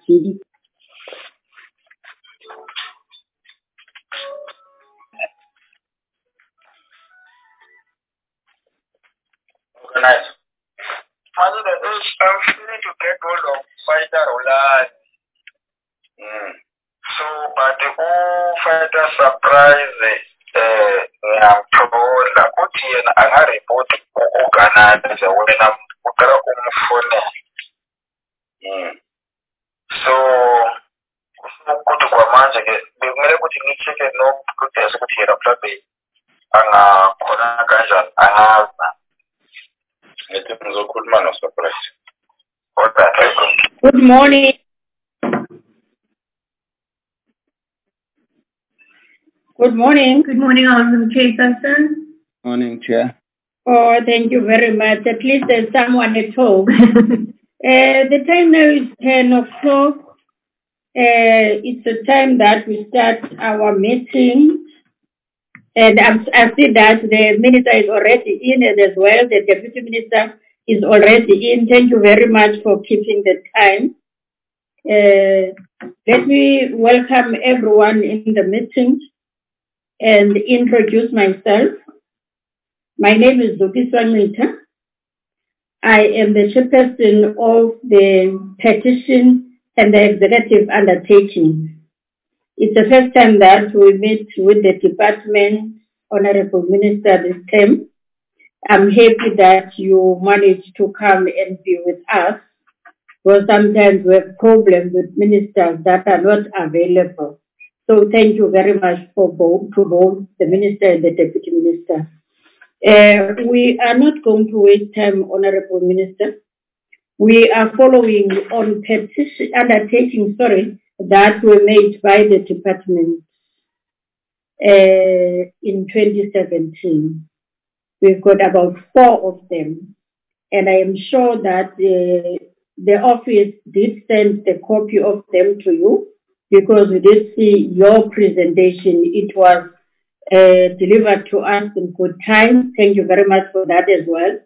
GD. Nice. I'm feeling to get hold of fighter Ola. So, but the whole fighter surprise, I'm told that I report organizer when I'm phone. So, kutu kwa manje ke bimele kuti nicheke no kuti asikuthira mhlambe angakhona kanjani angazi ngithi ngizokhuluma no surprise. Good morning. Good morning. Good morning, Honorable Chairperson. Morning, Chair. Oh, thank you very much. At least there's someone at home. The time now is 10 o'clock. It's the time that we start our meeting. And I see that the minister is already in as well. The deputy minister is already in. Thank you very much for keeping the time. Let me welcome everyone in the meeting and introduce myself. My name is Zukiswa Mita. I am the chairperson of the petition and the executive undertaking. It's the first time that we meet with the department, Honorable Minister, this time. I'm happy that you managed to come and be with us, because sometimes we have problems with ministers that are not available. So thank you very much to both the minister and the deputy minister. We are not going to waste time, Honorable Minister. We are following on petition undertaking, that were made by the department in 2017. We've got about 4 of them, and I am sure that the office did send a copy of them to you, because we did see your presentation. It was delivered to us in good time. Thank you very much for that as well.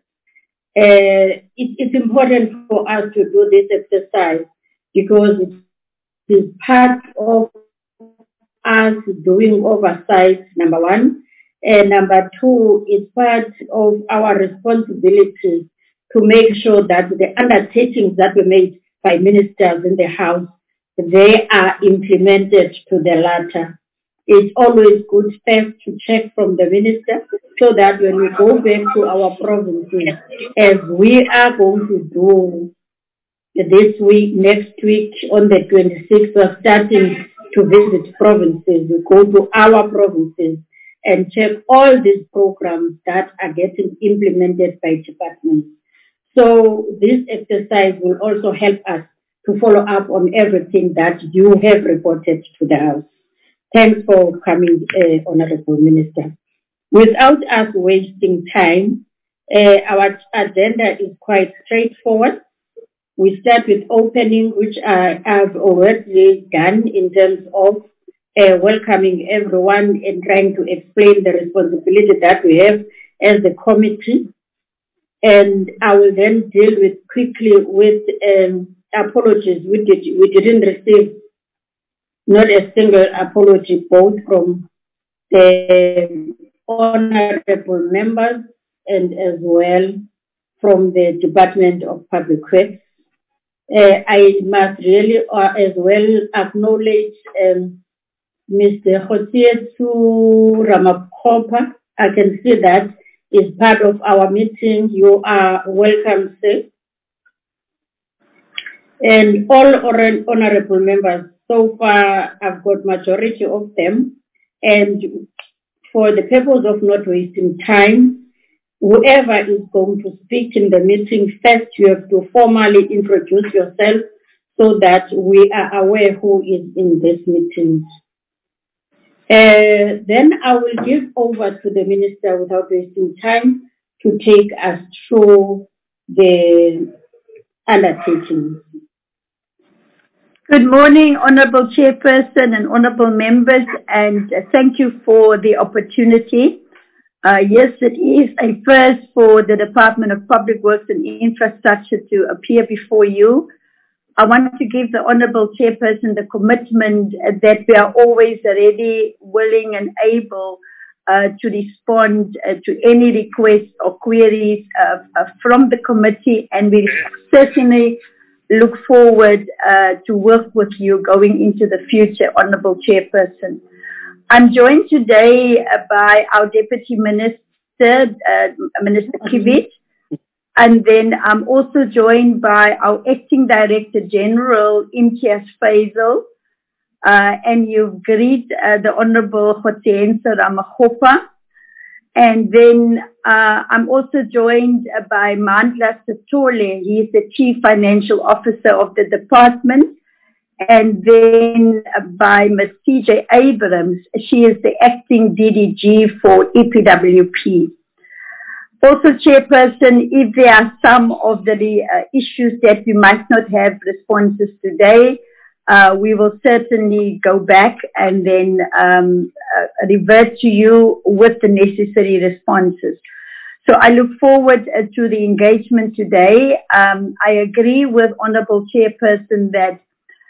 It's important for us to do this exercise because it is part of us doing oversight, number one. And number two, it's part of our responsibility to make sure that the undertakings that were made by ministers in the House, they are implemented to the latter. It's always good first to check from the minister, so that when we go back to our provinces, as we are going to do this week, next week on the 26th, we're starting to visit provinces. We go to our provinces and check all these programs that are getting implemented by departments. So this exercise will also help us to follow up on everything that you have reported to the House. Thanks for coming, Honorable Minister. Without us wasting time, our agenda is quite straightforward. We start with opening, which I have already done in terms of welcoming everyone and trying to explain the responsibility that we have as the committee. And I will then deal with quickly with apologies. We didn't receive not a single apology, both from the honorable members and as well from the Department of Public Works. I must really as well acknowledge Mr. Khosietu Ramaphosa. I can see that is part of our meeting. You are welcome, sir. And all honorable members, so far I've got majority of them. And for the purpose of not wasting time, whoever is going to speak in the meeting, first you have to formally introduce yourself so that we are aware who is in this meeting. Then I will give over to the minister without wasting time to take us through the undertaking. Good morning, Honorable Chairperson and Honorable Members, and thank you for the opportunity. Yes, it is a first for the Department of Public Works and Infrastructure to appear before you I want to give the Honourable Chairperson the commitment that we are always ready, willing and able to respond to any requests or queries from the committee, and we certainly look forward to work with you going into the future, Honourable Chairperson. I'm joined today by our Deputy Minister, Minister Kivit, and then I'm also joined by our Acting Director General, Imtiaz Faisal, and you've greeted the Honourable Kgotsenso Ramokgopa. And then I'm also joined by Mandla Sithole. He is the Chief Financial Officer of the department. And then by Ms. CJ Abrams. She is the Acting DDG for EPWP. Also, Chairperson, if there are some of the issues that we might not have responses today, we will certainly go back and then revert to you with the necessary responses. So I look forward to the engagement today. I agree with Honourable Chairperson that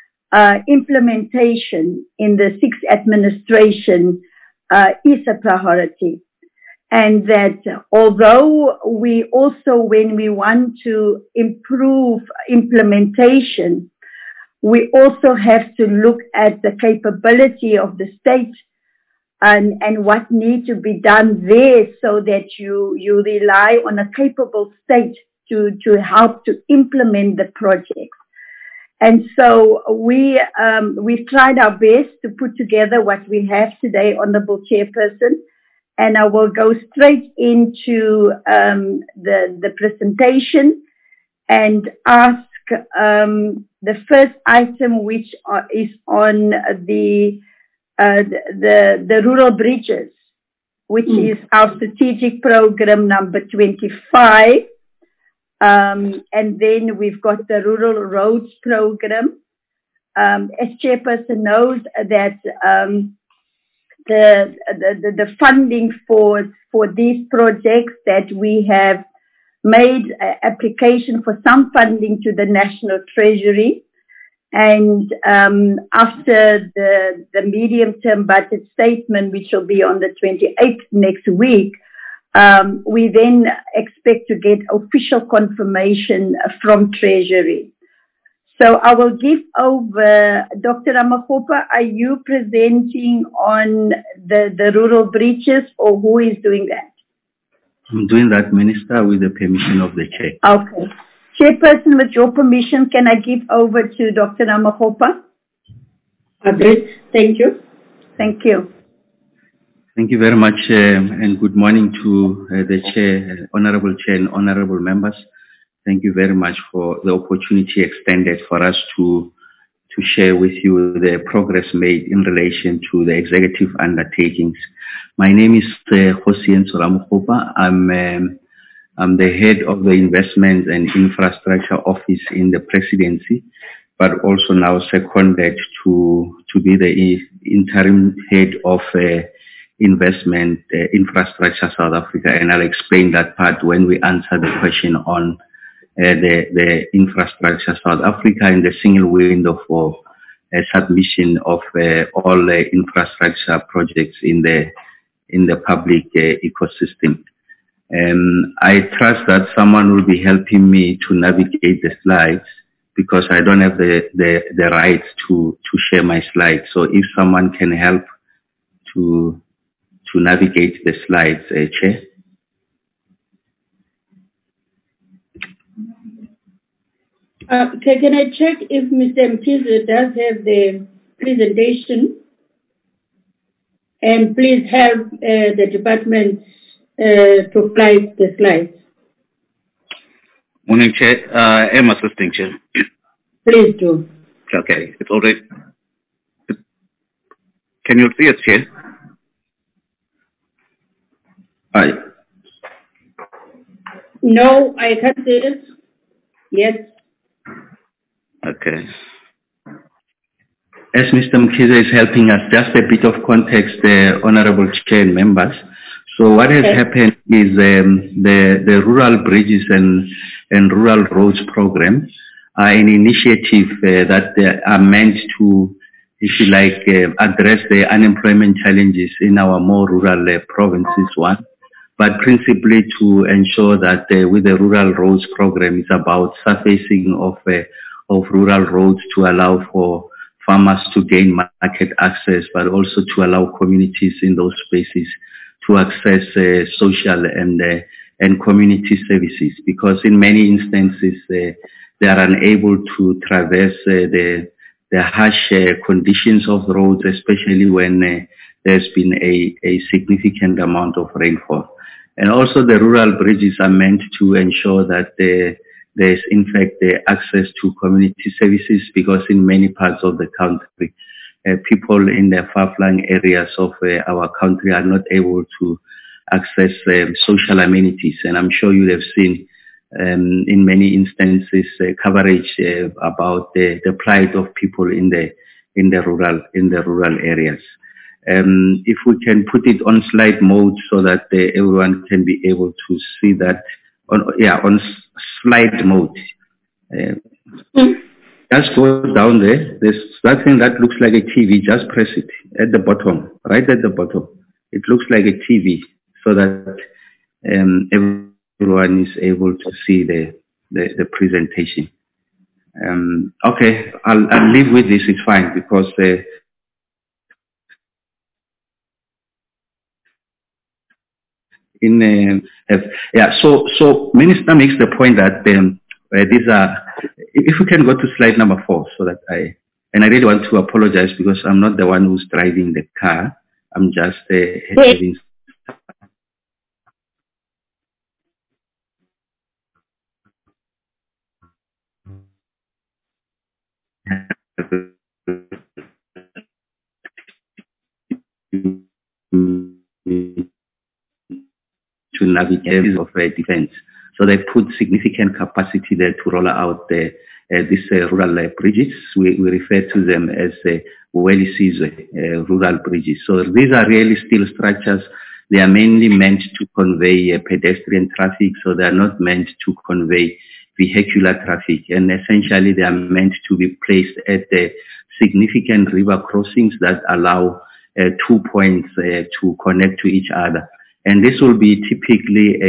implementation in the sixth administration is a priority. And that although we also, when we want to improve implementation, we also have to look at the capability of the state and what needs to be done there so that you rely on a capable state to help to implement the projects. And so we've tried our best to put together what we have today, Honourable Chairperson. And I will go straight into the presentation and ask the first item, which is on the rural bridges, which is our strategic program number 25. And then we've got the rural roads program. As Chairperson knows that the funding for these projects, that we have made application for some funding to the National Treasury, and after the medium-term budget statement, which will be on the 28th next week, we then expect to get official confirmation from Treasury. So I will give over, Dr. Ramokgopa, are you presenting on the rural bridges, or who is doing that? I'm doing that, Minister, with the permission of the Chair. Okay. Chairperson, with your permission, can I give over to Dr. Ramokgopa? Great. Thank you. Thank you. Thank you very much, and good morning to the Chair, Honourable Chair and Honourable Members. Thank you very much for the opportunity extended for us to share with you the progress made in relation to the executive undertakings. My name is Kgotsenso Ramokgopa. I'm the head of the Investment and Infrastructure Office in the Presidency, but also now seconded to be the interim head of Investment Infrastructure South Africa, and I'll explain that part when we answer the question on the Infrastructure South Africa and the single window for submission of all infrastructure projects in the public ecosystem. I trust that someone will be helping me to navigate the slides, because I don't have the right to share my slides. So if someone can help to navigate the slides, Chair. Can I check if Mr. Mkhize does have the presentation? And please help the department to fly the slides. Morning, Chair. I'm assisting, Chair. Please do. Okay, it's already. Can you see it, Chair? Hi. No, I can't see it. Yes. Okay. As Mr. Mkhize is helping us, just a bit of context, Honourable Chair and members. So what has happened is the Rural Bridges and Rural Roads program are an initiative that are meant to, if you like, address the unemployment challenges in our more rural provinces, one, but principally to ensure that with the rural roads program, it's about surfacing of rural roads to allow for farmers to gain market access, but also to allow communities in those spaces to access social and community services, because in many instances they are unable to traverse the harsh conditions of roads, especially when there's been a significant amount of rainfall. And also the rural bridges are meant to ensure that there's in fact the access to community services, because in many parts of the country, people in the far-flung areas of our country are not able to access social amenities. And I'm sure you have seen in many instances coverage about the plight of people in the rural areas. If we can put it on slide mode so that everyone can be able to see that on slide mode. Just go down there. There's that thing that looks like a TV. Just press it at the bottom, right at the bottom. It looks like a TV, so that everyone is able to see the presentation. Okay, I'll leave with this. It's fine, because so Minister makes the point that these are, if we can go to slide number 4, so that I really want to apologize, because I'm not the one who's driving the car. I'm just having to navigate of defense. So they put significant capacity there to roll out these rural bridges. We refer to them as rural bridges. So these are really steel structures. They are mainly meant to convey pedestrian traffic, so they are not meant to convey vehicular traffic. And essentially, they are meant to be placed at the significant river crossings that allow 2 points to connect to each other. And this will be typically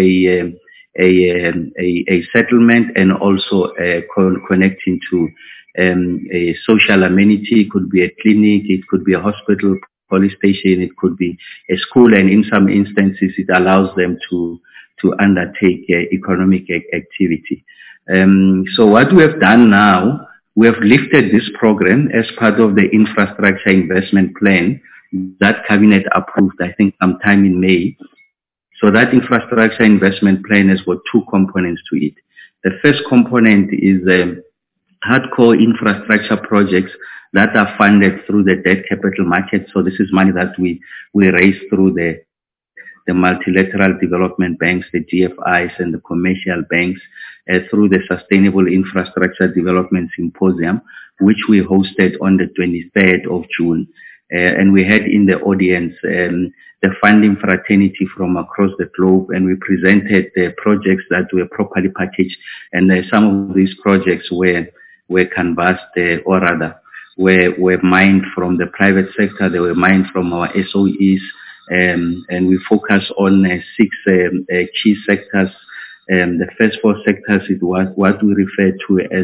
a settlement, and also connecting to a social amenity. It could be a clinic, it could be a hospital, police station, it could be a school, and in some instances it allows them to undertake economic activity. So what we have done now, we have lifted this program as part of the infrastructure investment plan that Cabinet approved, I think, sometime in May. So that infrastructure investment plan has got 2 components to it. The first component is hardcore infrastructure projects that are funded through the debt capital market. So this is money that we raise through the multilateral development banks, the GFIs, and the commercial banks through the Sustainable Infrastructure Development Symposium, which we hosted on the 23rd of June. And we had in the audience the funding fraternity from across the globe, and we presented the projects that were properly packaged. And some of these projects were canvassed, or rather, were mined from the private sector. They were mined from our SOEs, and we focus on 6 key sectors. The first 4 sectors is what we refer to as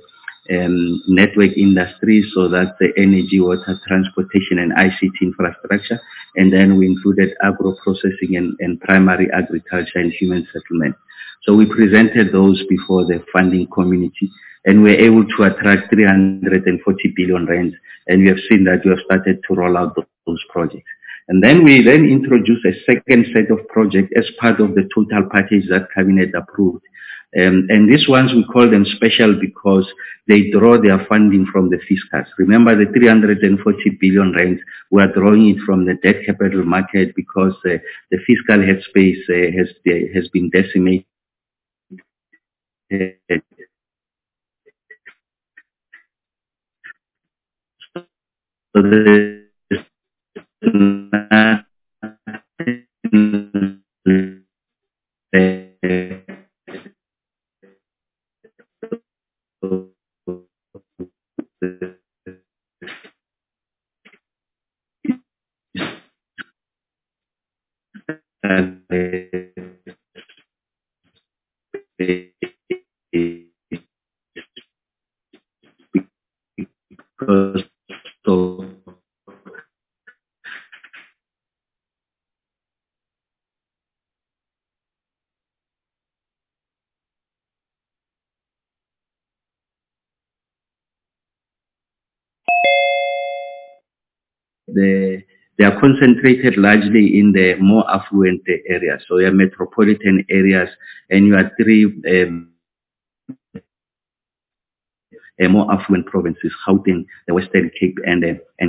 network industry, so that's the energy, water, transportation, and ICT infrastructure. And then we included agro-processing and primary agriculture and human settlement. So we presented those before the funding community, and we were able to attract 340 billion rands, and we have seen that we have started to roll out those projects. And then we introduced a second set of projects as part of the total package that Cabinet approved. And these ones, we call them special because they draw their funding from the fiscals. Remember, the 340 billion rands, we are drawing it from the debt capital market because the fiscal headspace has been decimated. So because of they are concentrated largely in the more affluent areas. So your metropolitan areas, and you have three more affluent provinces, Gauteng, the Western Cape, and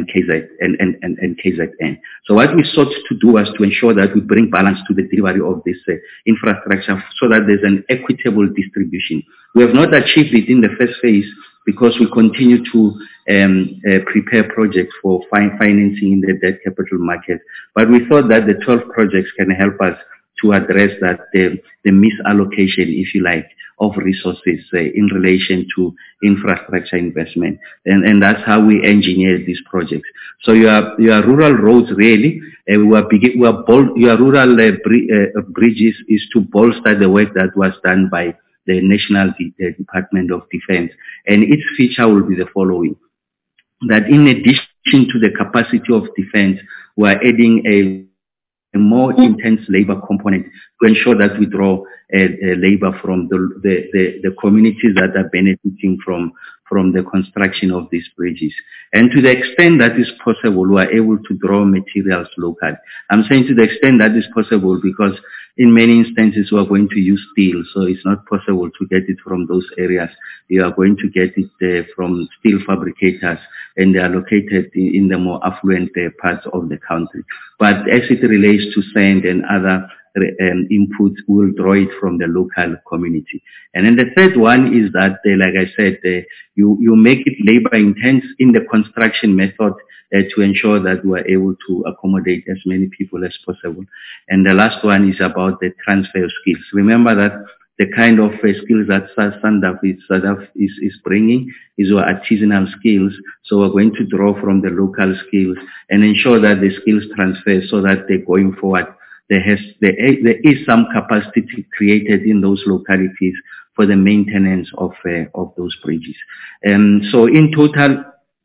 KZN. So what we sought to do was to ensure that we bring balance to the delivery of this infrastructure, so that there's an equitable distribution. We have not achieved it in the first phase because we continue to prepare projects for financing in the debt capital market. But we thought that the 12 projects can help us to address that the misallocation, if you like, of resources in relation to infrastructure investment, and that's how we engineer these projects. So your rural roads really, your rural bridges is to bolster the work that was done by the National Department of Defense, and its feature will be the following: that in addition to the capacity of defense, we are adding a more intense labor component to ensure that we draw labor from the communities that are benefiting from the construction of these bridges. And to the extent that is possible, we are able to draw materials locally. I'm saying to the extent that is possible because in many instances we are going to use steel, so it's not possible to get it from those areas. You are going to get it from steel fabricators, and they are located in the more affluent parts of the country. But as it relates to sand and other inputs, we'll draw it from the local community. And then the third one is that, like I said, you make it labor intense in the construction method to ensure that we are able to accommodate as many people as possible. And the last one is about the transfer of skills. Remember that the kind of skills that SADF is bringing is our artisanal skills. So we're going to draw from the local skills and ensure that the skills transfer, so that they're going forward. There is some capacity created in those localities for the maintenance of those bridges. And so in total,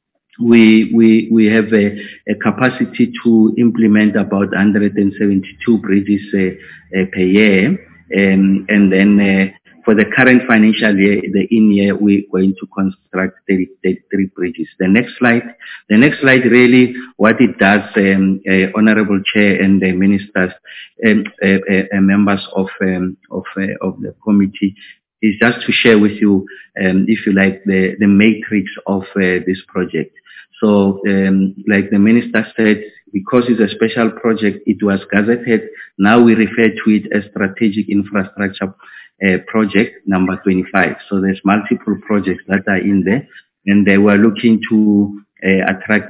we have a capacity to implement about 172 bridges per year. And then for the current financial year, the in-year, we're going to construct 33 bridges. The next slide really, what it does, Honorable Chair and the ministers and members of the committee, is just to share with you, if you like, the matrix of this project. So, like the minister said, because it's a special project, it was gazetted. Now we refer to it as Strategic Infrastructure Project number 25. So there's multiple projects that are in there, and they were looking to attract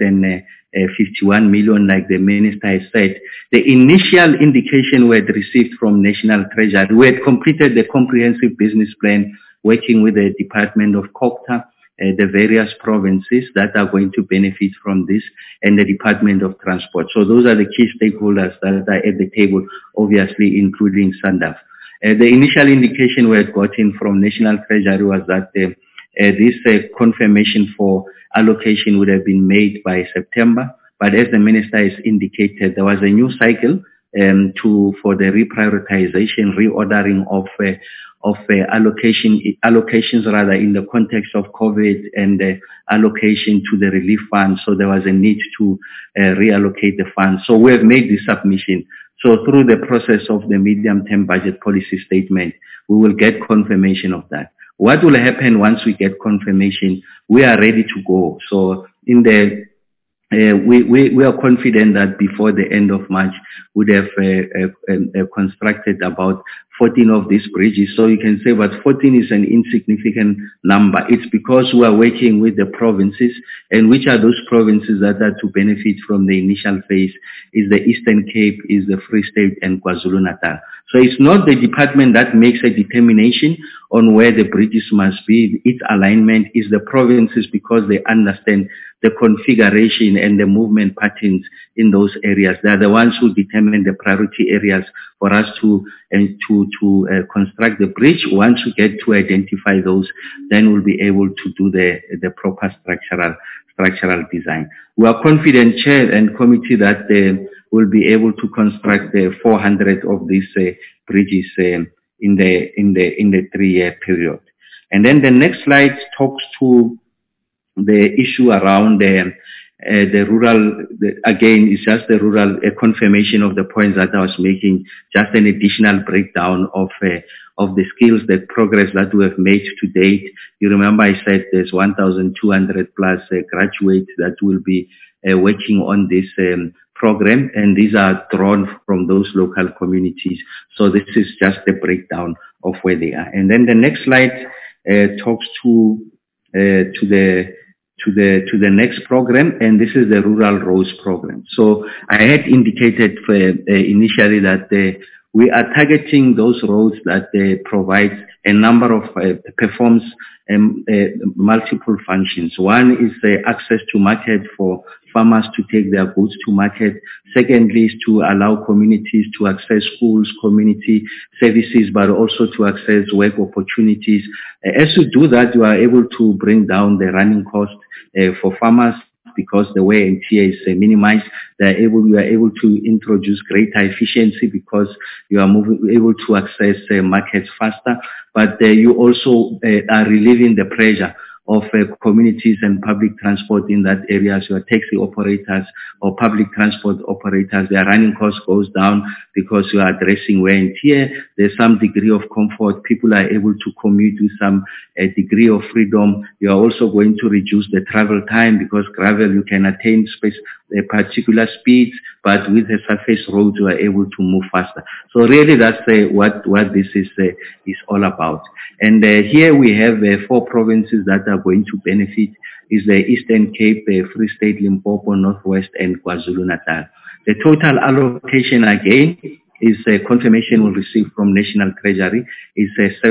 151 million, like the minister has said. The initial indication we had received from National Treasury, we had completed the comprehensive business plan working with the Department of COGTA, the various provinces that are going to benefit from this, and the Department of Transport. So those are the key stakeholders that are at the table, obviously including SADF. The initial indication we had gotten from National Treasury was that this confirmation for allocation would have been made by September. But as the minister has indicated, there was a new cycle for the reprioritization, reordering of allocations rather, in the context of COVID, and allocation to the relief fund. So there was a need to reallocate the funds. So we have made this submission. So through the process of the medium-term budget policy statement, we will get confirmation of that. What will happen once we get confirmation? We are ready to go. So in the we are confident that before the end of March, we'd have constructed about 14 of these bridges. So you can say, but 14 is an insignificant number. It's because we are working with the provinces, and which are those provinces that are to benefit from the initial phase is the Eastern Cape, is the Free State, and KwaZulu-Natal. So it's not the department that makes a determination on where the bridges must be. Its alignment is the provinces, because they understand the configuration and the movement patterns in those areas. They are the ones who determine the priority areas for us to construct the bridge. Once we get to identify those, then we'll be able to do the proper structural design. We are confident, Chair and Committee, that we'll be able to construct 400 of these bridges in the 3-year period. And then the next slide talks to the issue around the rural. Again, it's just the rural confirmation of the points that I was making. Just an additional breakdown of the skills, the progress that we have made to date. You remember I said there's 1,200 plus graduates that will be working on this program, and these are drawn from those local communities. So this is just the breakdown of where they are. And then the next slide talks to the next program, and this is the Rural Roads Program. So I had indicated initially that we are targeting those roads that provide a number of performs multiple functions. One is access to market for farmers to take their goods to market. Secondly is to allow communities to access schools, community services, but also to access work opportunities. As you do that, you are able to bring down the running cost for farmers, because the wear and tear is minimized. You are able to introduce greater efficiency because you are able to access markets faster, but you also are relieving the pressure of communities and public transport in that area. So taxi operators or public transport operators, their running cost goes down because you are addressing wear and tear. There's some degree of comfort. People are able to commute with some degree of freedom. You are also going to reduce the travel time, because gravel, you can attain particular speeds, but with the surface roads, you are able to move faster. So really that's what this is all about. And here we have 4 provinces that are going to benefit, is the Eastern Cape, Free State, Limpopo, Northwest, and KwaZulu-Natal. The total allocation again is confirmation we'll receive from National Treasury is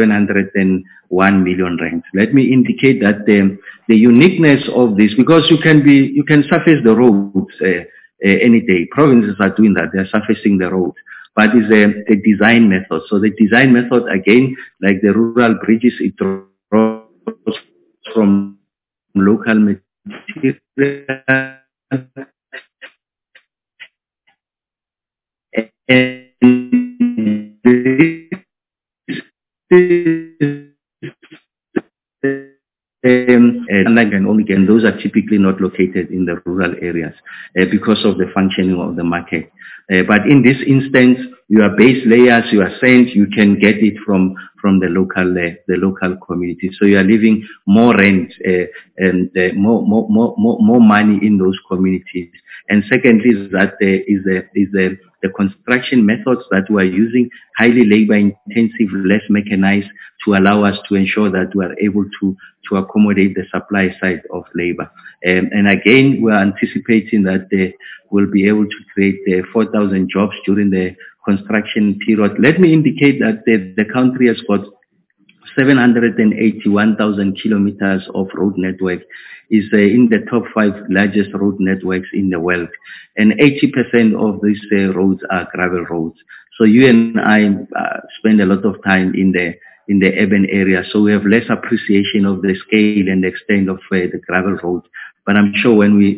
701 million rand. Let me indicate that the uniqueness of this, because you can surface the roads any day. Provinces are doing that; they're surfacing the roads. But it's a design method. So the design method, again, like the rural bridges, it draws from local material. And those are typically not located in the rural areas because of the functioning of the market. But in this instance, your base layers, your cents, you can get it from the local community. So you are leaving more rent and more money in those communities. And secondly, is that the construction methods that we are using, highly labor intensive, less mechanized, to allow us to ensure that we are able to accommodate the supply side of labor. And again, we are anticipating that we'll be able to create 4,000 jobs during the construction period. Let me indicate that the country has got 781,000 kilometers of road network, is in the top 5 largest road networks in the world. And 80% of these roads are gravel roads. So you and I spend a lot of time in the urban area, so we have less appreciation of the scale and the extent of the gravel roads. But I'm sure when we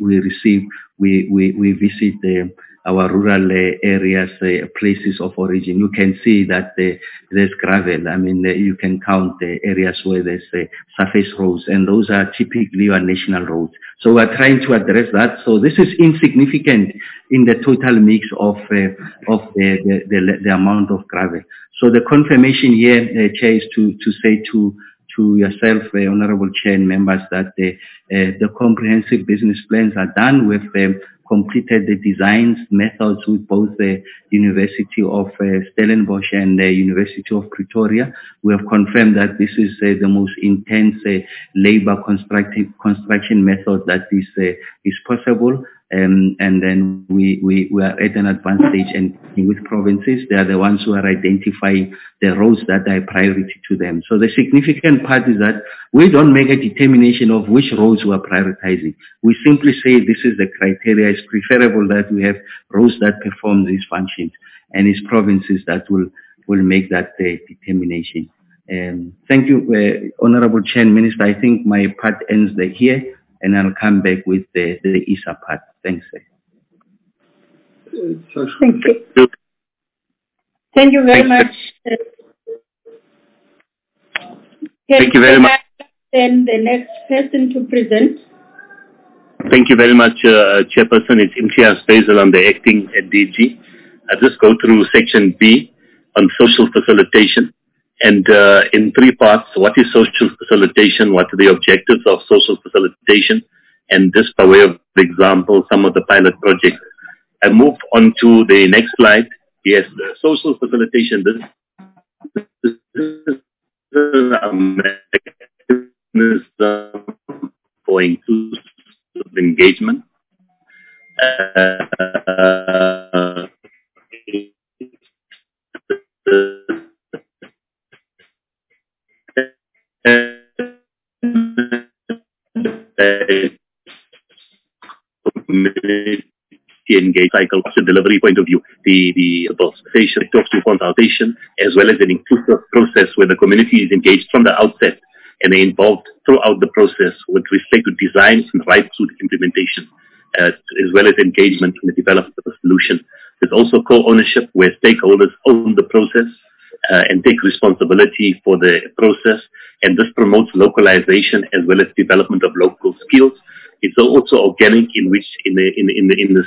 visit our rural areas, places of origin, you can see that there's gravel. I mean, you can count the areas where there's surface roads, and those are typically our national roads. So we're trying to address that. So this is insignificant in the total mix of the amount of gravel. So the confirmation here, Chair, is to say to yourself, Honorable Chair and members, that the comprehensive business plans are done. We've completed the designs methods with both the University of Stellenbosch and the University of Pretoria. We have confirmed that this is the most intense labor construction method that is possible. And then we are at an advanced stage, and with provinces, they are the ones who are identifying the roads that are a priority to them. So the significant part is that we don't make a determination of which roads we are prioritizing. We simply say this is the criteria. It's preferable that we have roads that perform these functions, and it's provinces that will make that determination. Thank you, Honorable Chair and Minister. I think my part ends here, and I'll come back with the ISA part. Thanks. Thank you. Thank you very much. Thank you very much. Then the next person to present. Thank you very much, Chairperson. It's Imtiaz Faisal. I'm the acting at DG. I'll just go through section B on social facilitation. And in three parts, what is social facilitation? What are the objectives of social facilitation? And just by way of example, some of the pilot projects. I move on to the next slide. Yes, social facilitation. This is a mechanism for inclusive engagement. Engage cycle from the delivery point of view. The station talks to consultation as well as an inclusive process where the community is engaged from the outset and they're involved throughout the process with respect to design and right through the implementation, as well as engagement in the development of a solution. There's also co-ownership where stakeholders own the process and take responsibility for the process, and this promotes localization as well as development of local skills. It's also organic, in which in the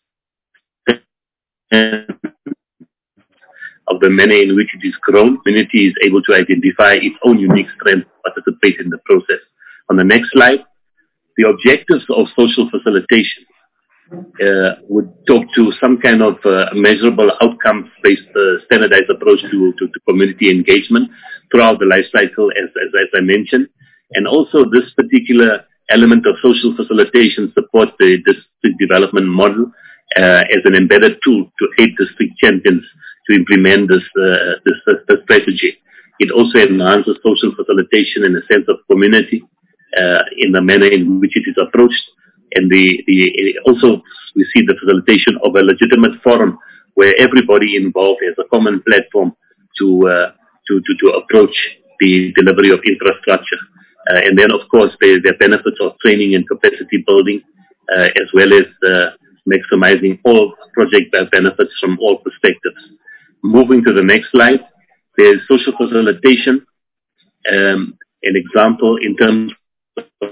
of the manner in which it is grown, community is able to identify its own unique strengths, participate in the process. On the next slide, the objectives of social facilitation would talk to some kind of measurable outcomes-based standardized approach to community engagement throughout the life cycle, as I mentioned. And also this particular element of social facilitation supports the district development model as an embedded tool to aid district champions to implement this strategy. It also enhances social facilitation in a sense of community in the manner in which it is approached. And also we see the facilitation of a legitimate forum where everybody involved has a common platform to approach the delivery of infrastructure. And then, of course, there are benefits of training and capacity building, as well as maximizing all project benefits from all perspectives. Moving to the next slide, there's social facilitation. An example in terms of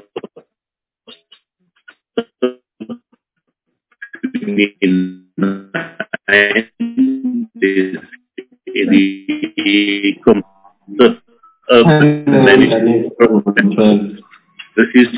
management program. This is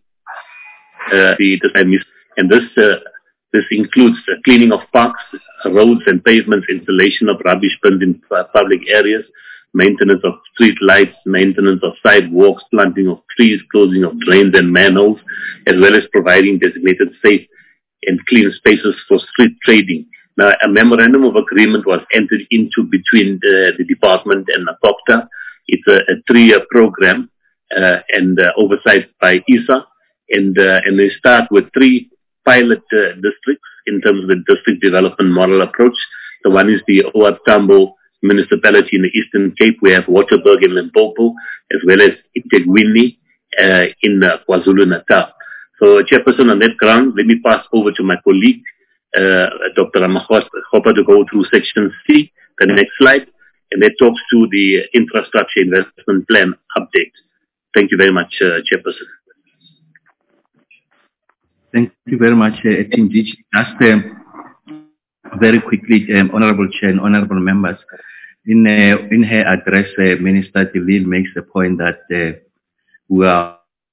and this includes cleaning of parks, roads and pavements, installation of rubbish bins in public areas, maintenance of street lights, maintenance of sidewalks, planting of trees, closing of drains and manholes, as well as providing designated safe and clean spaces for street trading. Now, a memorandum of agreement was entered into between the department and NACOPTA. It's a 3-year program and oversight by ISA, and they start with 3 pilot districts in terms of the district development model approach. The one is the OR Tambo municipality in the Eastern Cape. We have Waterberg in Limpopo, as well as eThekwini in KwaZulu-Natal. So, Chairperson, on that ground, let me pass over to my colleague, Dr. Ramaphosa, to go through section C, the next slide, and that talks to the infrastructure investment plan update. Thank you very much, Chairperson. Thank you very much, Team DG. Just very quickly, Honorable Chair and Honorable Members, in her address, Minister de Lille makes the point that we are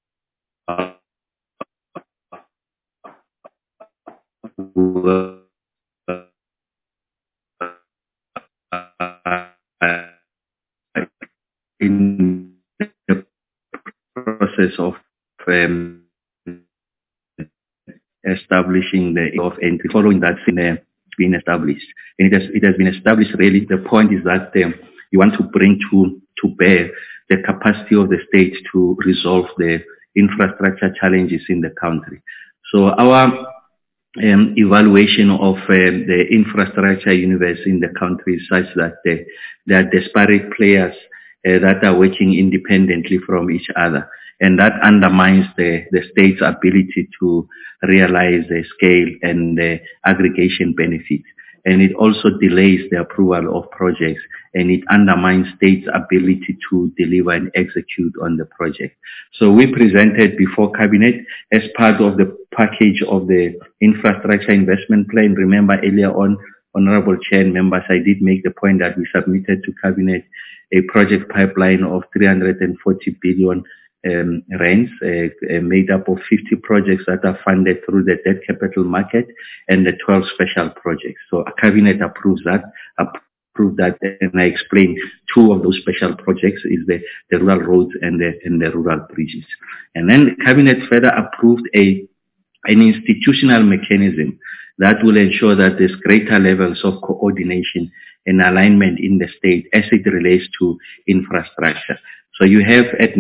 in the process of establishing the of entry, following that being established. And it has been established really. The point is that you want to bring to bear the capacity of the state to resolve the infrastructure challenges in the country. So our evaluation of the infrastructure universe in the country is such that there are disparate players that are working independently from each other. And that undermines the state's ability to realize the scale and the aggregation benefits. And it also delays the approval of projects, and it undermines state's ability to deliver and execute on the project. So we presented before Cabinet as part of the package of the infrastructure investment plan. Remember earlier on, Honorable Chair and members, I did make the point that we submitted to Cabinet a project pipeline of 340 billion rands, made up of 50 projects that are funded through the debt capital market and the 12 special projects. So a Cabinet approved that, and I explained two of those special projects is the rural roads and the rural bridges. And then the Cabinet further approved an institutional mechanism that will ensure that there's greater levels of coordination and alignment in the state as it relates to infrastructure. So you have at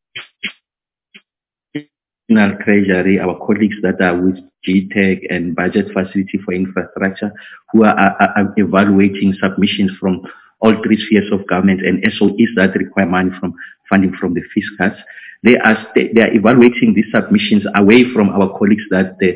National Treasury, our colleagues that are with GTEC and Budget Facility for Infrastructure, who are evaluating submissions from all three spheres of government and SOEs that require money from funding from the fiscus. They are evaluating these submissions away from our colleagues that the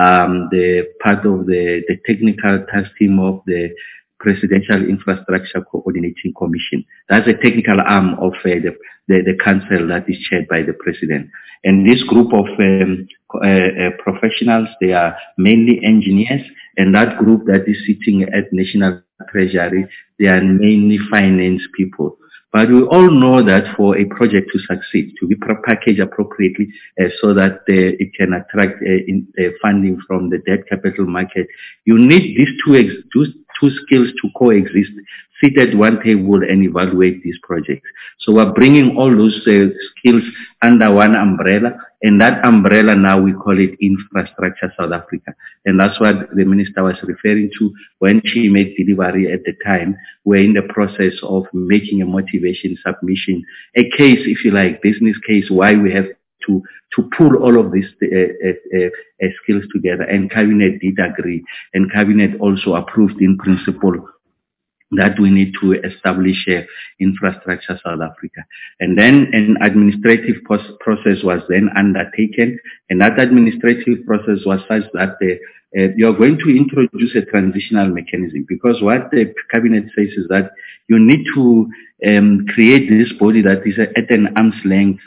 part of the technical task team of the Presidential Infrastructure Coordinating Commission. That's a technical arm of the council that is chaired by the president. And this group of professionals, they are mainly engineers, and that group that is sitting at National Treasury, they are mainly finance people. But we all know that for a project to succeed, to be packaged appropriately so that it can attract funding from the debt capital market, you need these two skills to coexist, sit at one table and evaluate these projects. So we're bringing all those skills under one umbrella, and that umbrella now we call it Infrastructure South Africa. And that's what the minister was referring to when she made delivery at the time. We're in the process of making a motivation submission, a case, if you like, business case, why we have to pull all of these skills together. And Cabinet did agree, and Cabinet also approved in principle that we need to establish Infrastructure South Africa. And then an administrative process was then undertaken, and that administrative process was such that you're going to introduce a transitional mechanism, because what the Cabinet says is that you need to create this body that is at an arm's length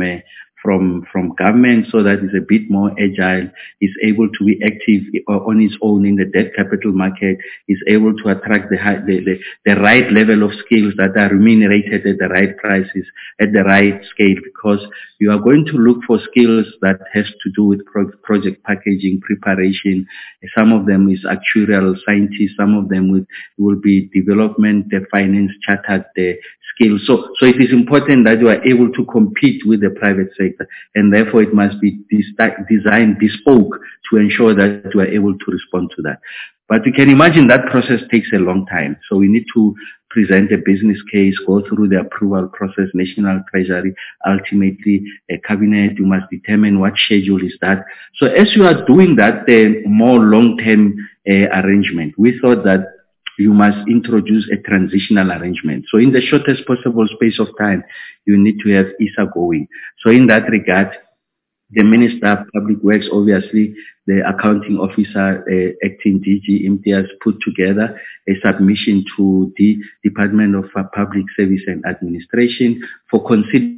from government, so that it's a bit more agile, is able to be active on its own in the debt capital market, is able to attract the right level of skills that are remunerated at the right prices, at the right scale, because you are going to look for skills that has to do with project packaging, preparation. Some of them is actuarial scientists, some of them will be development, finance, chartered skills. So it is important that you are able to compete with the private sector, and therefore it must be designed bespoke to ensure that you are able to respond to that. But you can imagine that process takes a long time. So we need to present a business case, go through the approval process, National Treasury, ultimately a Cabinet. You must determine what schedule is that. So as you are doing that more long-term arrangement, we thought that you must introduce a transitional arrangement. So in the shortest possible space of time, you need to have ISA going. So in that regard, the Minister of Public Works, obviously, the accounting officer, acting DG Imtiaz, put together a submission to the Department of Public Service and Administration for consideration.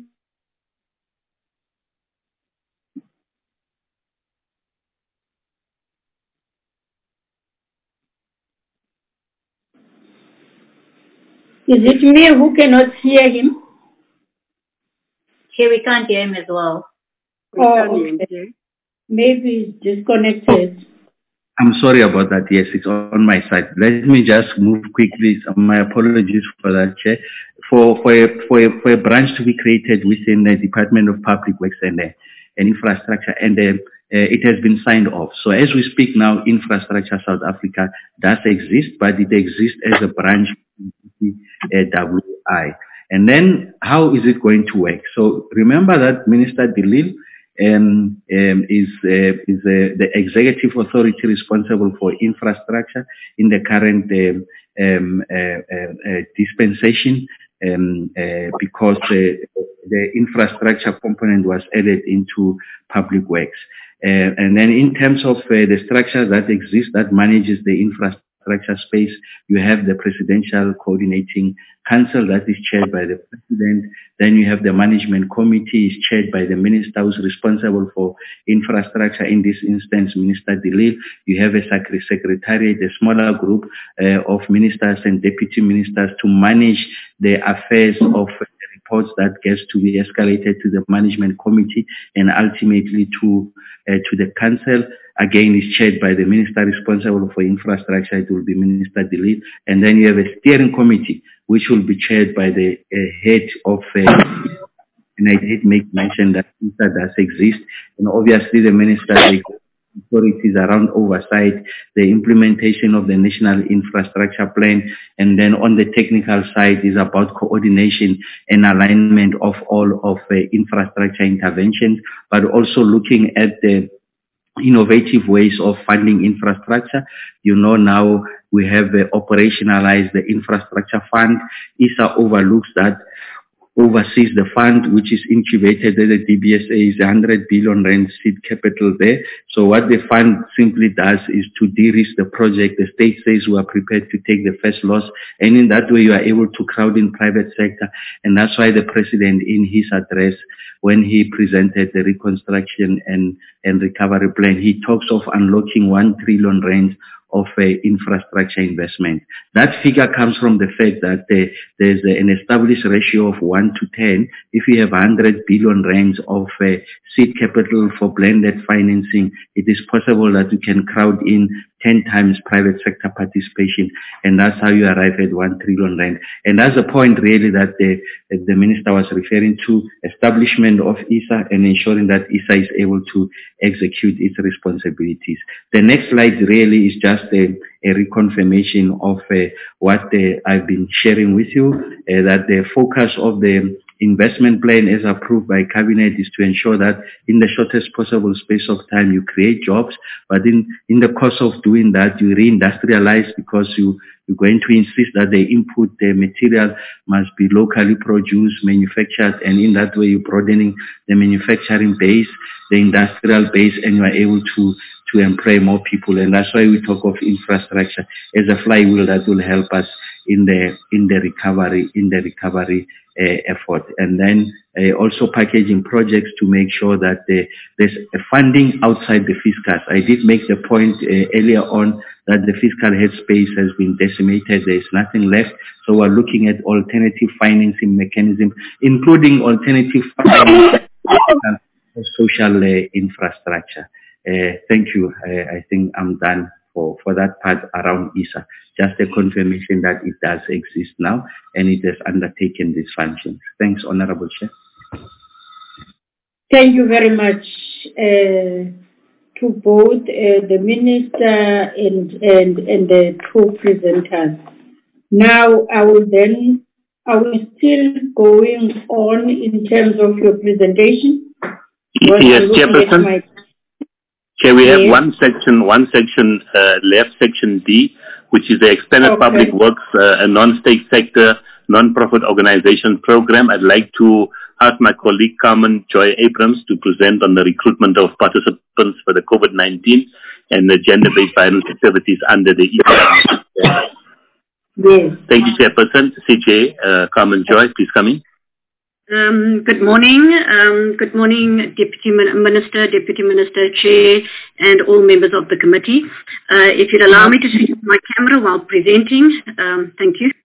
Is it me who cannot hear him? Here we can't hear him as well. Okay. Maybe he's disconnected. I'm sorry about that. Yes, it's on my side. Let me just move quickly. My apologies for that, Chair. For a branch to be created within the Department of Public Works and Infrastructure, and it has been signed off. So as we speak now, Infrastructure South Africa does exist, but it exists as a branch of WI. And then how is it going to work? So remember that Minister De Lille is the executive authority responsible for infrastructure in the current dispensation, because the infrastructure component was added into public works. And then in terms of the structure that exists that manages the infrastructure space, you have the Presidential Coordinating Council that is chaired by the President. Then you have the Management Committee is chaired by the Minister who's responsible for infrastructure, in this instance, Minister De Lille. You have a secretariat, a smaller group of ministers and deputy ministers to manage the affairs of reports that gets to be escalated to the Management Committee and ultimately to the Council. Again, is chaired by the minister responsible for infrastructure. It will be Minister De Lille. And then you have a steering committee, which will be chaired by the head of, and I did make mention that ISA does exist. And obviously the minister, the authorities around oversight, the implementation of the National Infrastructure Plan. And then on the technical side is about coordination and alignment of all of infrastructure interventions, but also looking at the innovative ways of funding infrastructure. You know, now we have operationalized the infrastructure fund. ISA overlooks that, oversees the fund, which is incubated at the DBSA, is 100 billion rand seed capital there. So what the fund simply does is to de-risk the project. The state says we are prepared to take the first loss, and in that way you are able to crowd in private sector. And that's why the President, in his address, when he presented the reconstruction and recovery plan, he talks of unlocking 1 trillion rand of infrastructure investment. That figure comes from the fact that there's an established ratio of 1 to 10. If you have 100 billion rands of seed capital for blended financing, it is possible that you can crowd in 10 times private sector participation, and that's how you arrive at 1 trillion rand. And that's the point really that the minister was referring to, establishment of ISA and ensuring that ISA is able to execute its responsibilities. The next slide really is just a reconfirmation of what I've been sharing with you, that the focus of the investment plan as approved by cabinet is to ensure that in the shortest possible space of time you create jobs, but in the course of doing that you reindustrialize, because you're going to insist that the input, the material must be locally produced, manufactured, and in that way you're broadening the manufacturing base, the industrial base, and you are able to employ more people. And that's why we talk of infrastructure as a flywheel that will help us in the recovery effort. And then also packaging projects to make sure that there's funding outside the fiscal. I did make the point earlier on that the fiscal headspace has been decimated. There's nothing left. So we're looking at alternative financing mechanisms, including alternative financing for social infrastructure. Thank you. I think I'm done for that part around ISA. Just a confirmation that it does exist now and it has undertaken these functions. Thanks, Honorable Chair. Thank you very much to both the Minister and the two presenters. Now are we still going on in terms of your presentation? Yes, Chairperson. Chair, we have one section left, section D, which is the Expanded Public Works, a non-state sector, non-profit organization program. I'd like to ask my colleague Carmen Joy Abrams to present on the recruitment of participants for the COVID-19 and the gender-based violence activities under the EPA. Yes. Thank you, Chairperson. CJ, Carmen Joy, please come in. Good morning. Good morning, Deputy Minister, Chair, and all members of the committee. If you'd allow me to switch my camera while presenting, thank you.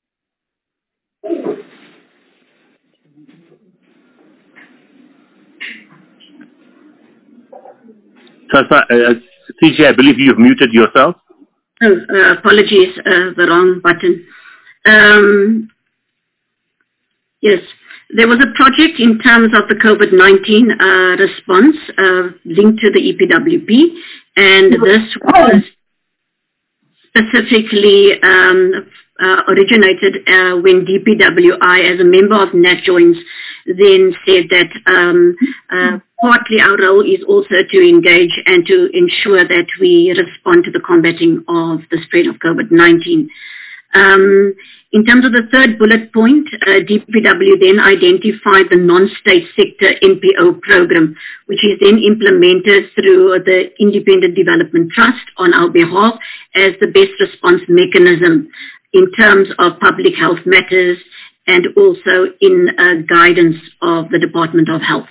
CJ, I believe you've muted yourself. Oh, apologies, the wrong button. Yes. There was a project in terms of the COVID-19 response linked to the EPWP, and this was specifically originated when DPWI, as a member of NatJoins, then said that partly our role is also to engage and to ensure that we respond to the combating of the spread of COVID-19. In terms of the third bullet point, DPW then identified the non-state sector NPO program, which is then implemented through the Independent Development Trust on our behalf as the best response mechanism in terms of public health matters and also in guidance of the Department of Health.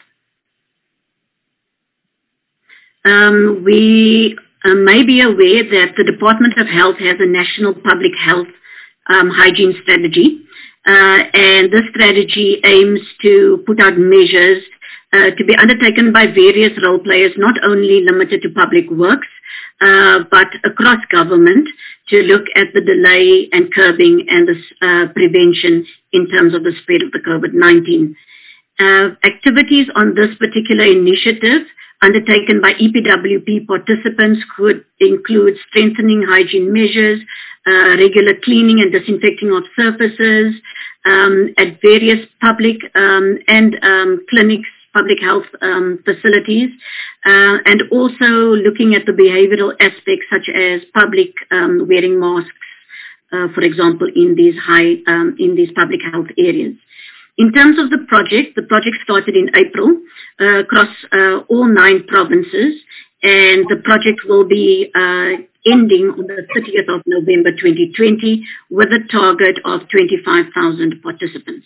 We may be aware that the Department of Health has a national public health hygiene strategy, and this strategy aims to put out measures to be undertaken by various role players, not only limited to public works, but across government, to look at the delay and curbing and the prevention in terms of the spread of the COVID-19. Activities on this particular initiative undertaken by EPWP participants could include strengthening hygiene measures, regular cleaning and disinfecting of surfaces at various public and clinics, public health facilities, and also looking at the behavioral aspects such as public wearing masks, for example, in these public health areas. In terms of the project started in April across all 9 provinces, and the project will be ending on the 30th of November 2020 with a target of 25,000 participants.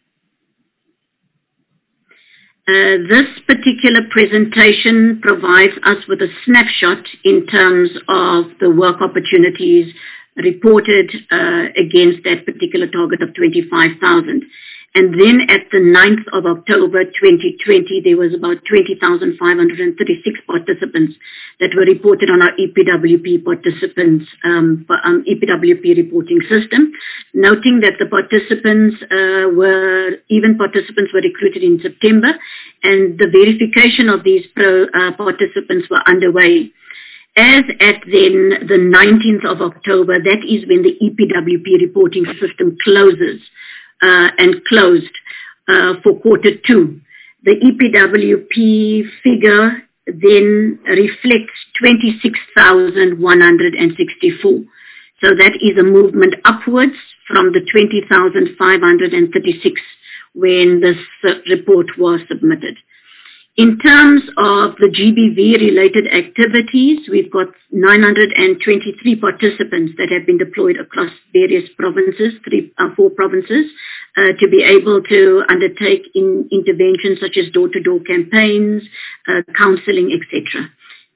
This particular presentation provides us with a snapshot in terms of the work opportunities reported against that particular target of 25,000. And then at the 9th of October 2020, there was about 20,536 participants that were reported on our EPWP EPWP reporting system, noting that the participants were recruited in September, and the verification of these participants were underway. As at then the 19th of October, that is when the EPWP reporting system closes. And closed for quarter 2. The EPWP figure then reflects 26,164. So that is a movement upwards from the 20,536 when this report was submitted. In terms of the GBV-related activities, we've got 923 participants that have been deployed across various provinces, 4 provinces, to be able to undertake interventions such as door-to-door campaigns, counseling, etc.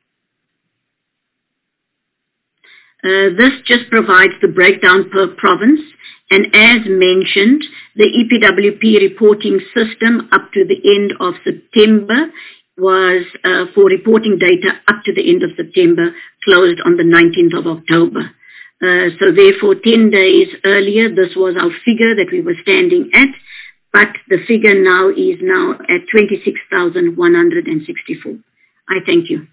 This just provides the breakdown per province. And as mentioned, the EPWP reporting system up to the end of September was, for reporting data up to the end of September, closed on the 19th of October. So therefore, 10 days earlier, this was our figure that we were standing at, but the figure now is at 26,164. I thank you.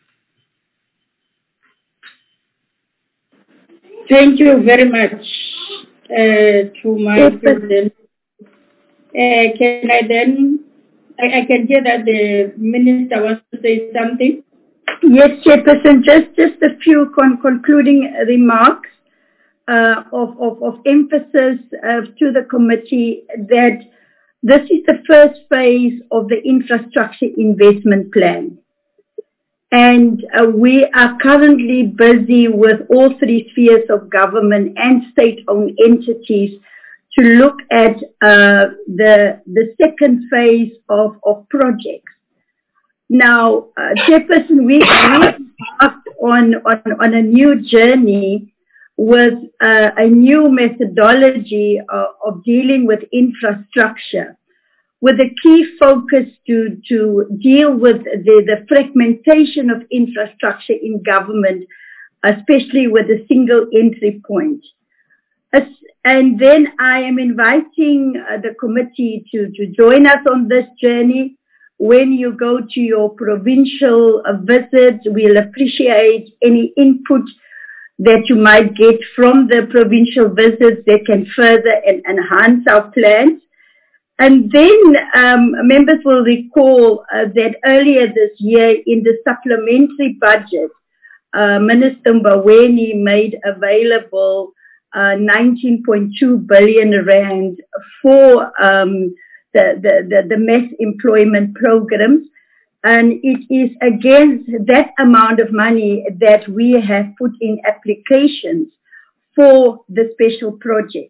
Thank you very much. To my president. Can I then, I can hear that the minister wants to say something. Yes, Chairperson, just a few concluding remarks of emphasis to the committee that this is the first phase of the infrastructure investment plan. And we are currently busy with all 3 spheres of government and state-owned entities to look at the second phase of projects. Now, Chairperson, we embarked on a new journey with a new methodology of dealing with infrastructure, with a key focus to deal with the fragmentation of infrastructure in government, especially with a single entry point. And then I am inviting the committee to join us on this journey. When you go to your provincial visit, we'll appreciate any input that you might get from the provincial visits that can further enhance our plans. And then members will recall that earlier this year in the supplementary budget, Minister Mboweni made available 19.2 billion rand for the mass employment programs. And it is against that amount of money that we have put in applications for the special projects.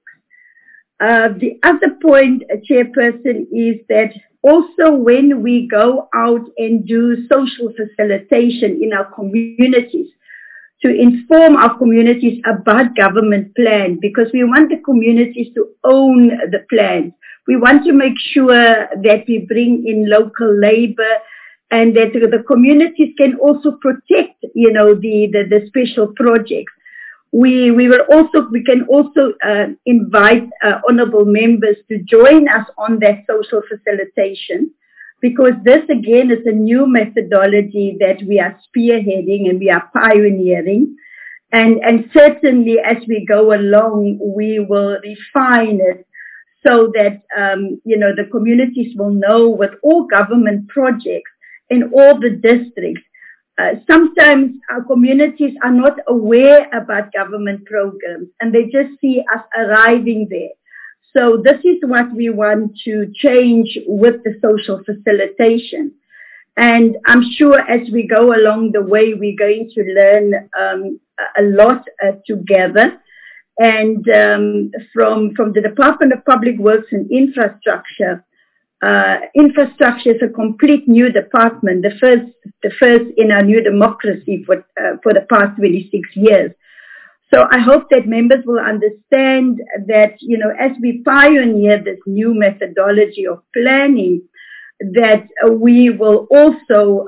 The other point, Chairperson, is that also when we go out and do social facilitation in our communities, to inform our communities about government plans, because we want the communities to own the plans. We want to make sure that we bring in local labor and that the communities can also protect, the special projects. We can also invite honourable members to join us on that social facilitation, because this again is a new methodology that we are spearheading and we are pioneering. And certainly as we go along, we will refine it so that, the communities will know with all government projects in all the districts. Sometimes our communities are not aware about government programs and they just see us arriving there. So this is what we want to change with the social facilitation. And I'm sure as we go along the way, we're going to learn a lot together. And from the Department of Public Works and Infrastructure, infrastructure is a complete new department, the first in our new democracy for the past 26 years. So I hope that members will understand that, as we pioneer this new methodology of planning, that we will also,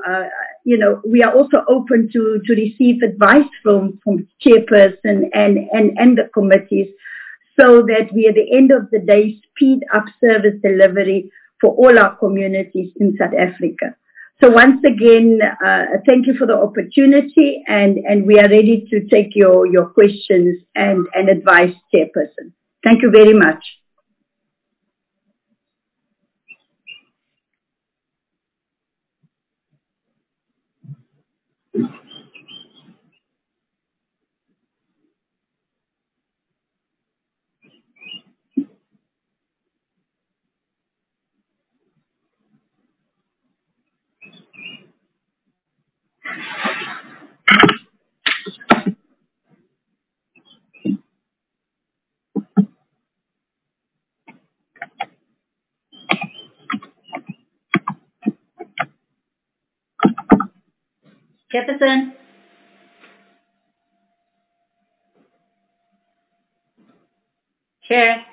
we are also open to receive advice from chairperson and the committees, so that we at the end of the day speed up service delivery for all our communities in South Africa. So once again, thank you for the opportunity, and we are ready to take your questions and advice, Chairperson. Thank you very much. Chairperson. Chair.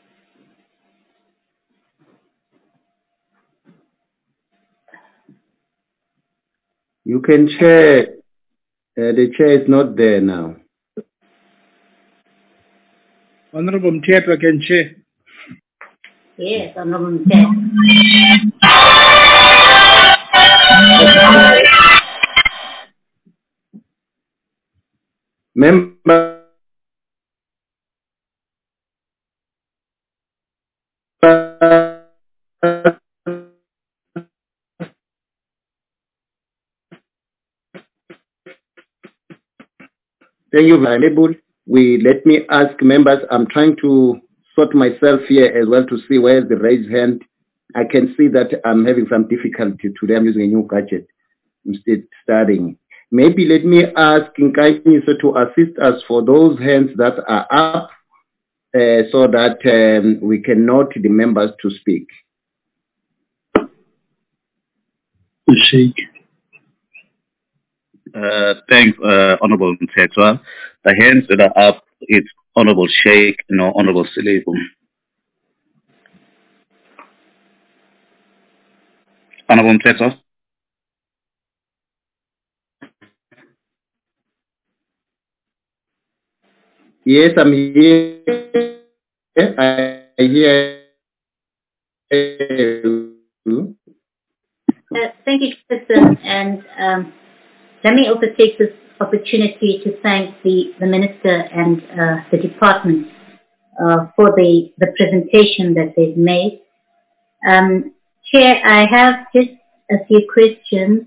You can chair. The chair is not there now. Honorable Mthethwa can chair. Yes, Honorable Mthethwa. Member. Thank you, Honorable. Let me ask members, I'm trying to sort myself here as well to see where's the raised hand. I can see that I'm having some difficulty today. I'm using a new gadget instead starting. Maybe let me ask Nkayiso to assist us for those hands that are up so that we can note the members to speak. Sheikh. Thanks, Honorable Mthethwa. The hands that are up, it's Honorable Sheikh and Honorable Selebu. Honorable Mthethwa. Yes, I'm here. I hear you. Thank you, Tristan. And let me also take this opportunity to thank the Minister and the department for the presentation that they've made. Chair, I have just a few questions.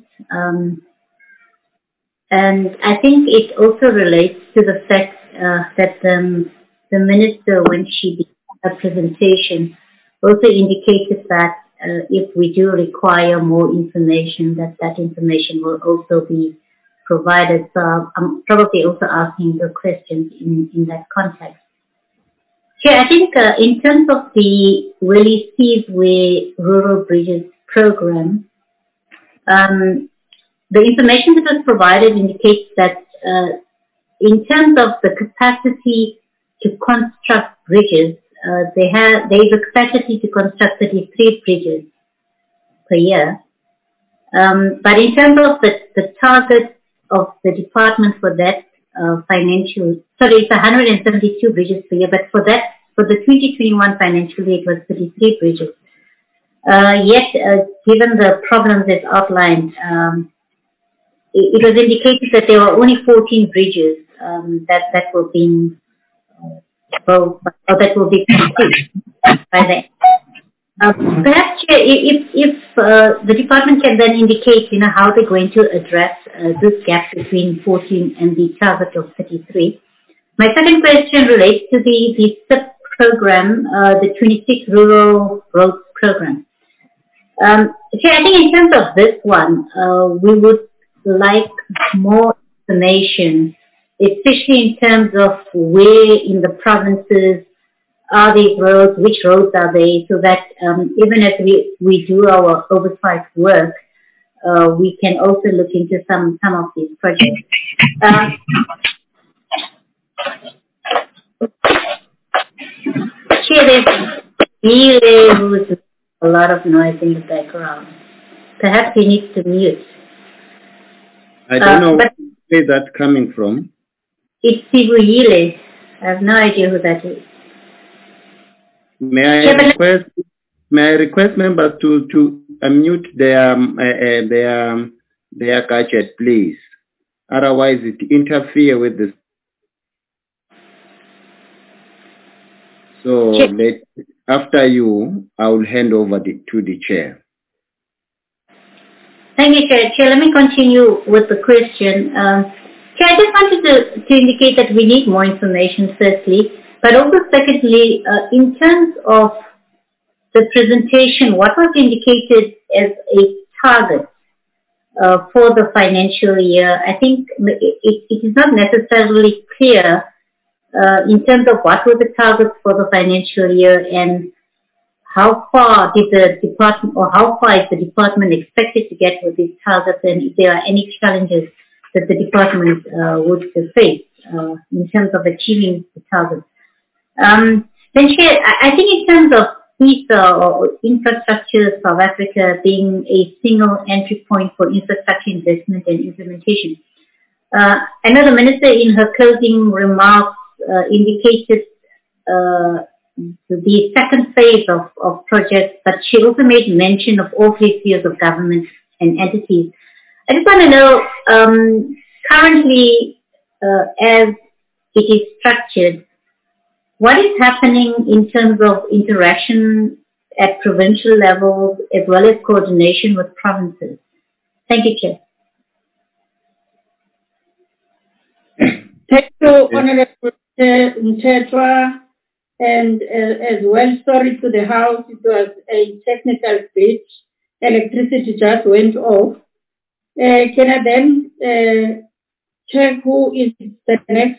And I think it also relates to the fact that the Minister, when she did her presentation, also indicated that if we do require more information, that information will also be provided. So I'm probably also asking the questions in that context. Chair, I think in terms of the Willie Seaway Rural Bridges Program, the information that was provided indicates that in terms of the capacity to construct bridges, there is a capacity to construct 33 bridges per year. But in terms of the target of the department for that it's 172 bridges per year, but for the 2021 financial year, it was 33 bridges. Yet, given the problems as outlined, it was indicated that there were only 14 bridges that were being built, or that will be complete by then. Perhaps if the department can then indicate, how they're going to address this gap between 14 and the target of 33. My second question relates to the SIP program, the 26 Rural Roads Program. I think in terms of this one, we would like more information, especially in terms of where in the provinces are these roads, which roads are they, so that even as we do our oversight work, we can also look into some of these projects. Chair, there's a lot of noise in the background. Perhaps he needs to mute. I don't know where that's coming from. It's Sibuyile. I have no idea who that is. May I request members to unmute their gadget, please? Otherwise, it interferes with this. So after you, I will hand over to the chair. Thank you, Chair. Chair, let me continue with the question. Chair, I just wanted to indicate that we need more information, firstly, but also secondly, in terms of the presentation, what was indicated as a target for the financial year, I think it is not necessarily clear in terms of what were the targets for the financial year and how far did the department, or how far is the department expected to get with these targets, and if there are any challenges that the department would face in terms of achieving the targets. Then, Chair, I think in terms of ISA, or Infrastructure South Africa, being a single entry point for infrastructure investment and implementation, I know the Minister in her closing remarks indicated the second phase of projects, but she also made mention of all three spheres of government and entities. I just want to know, currently, as it is structured, what is happening in terms of interaction at provincial levels as well as coordination with provinces? Thank you, Chair. Thank you, Honorable Mthethwa. And as well, sorry to the House, it was a technical glitch. Electricity just went off. Can I then check who is the next?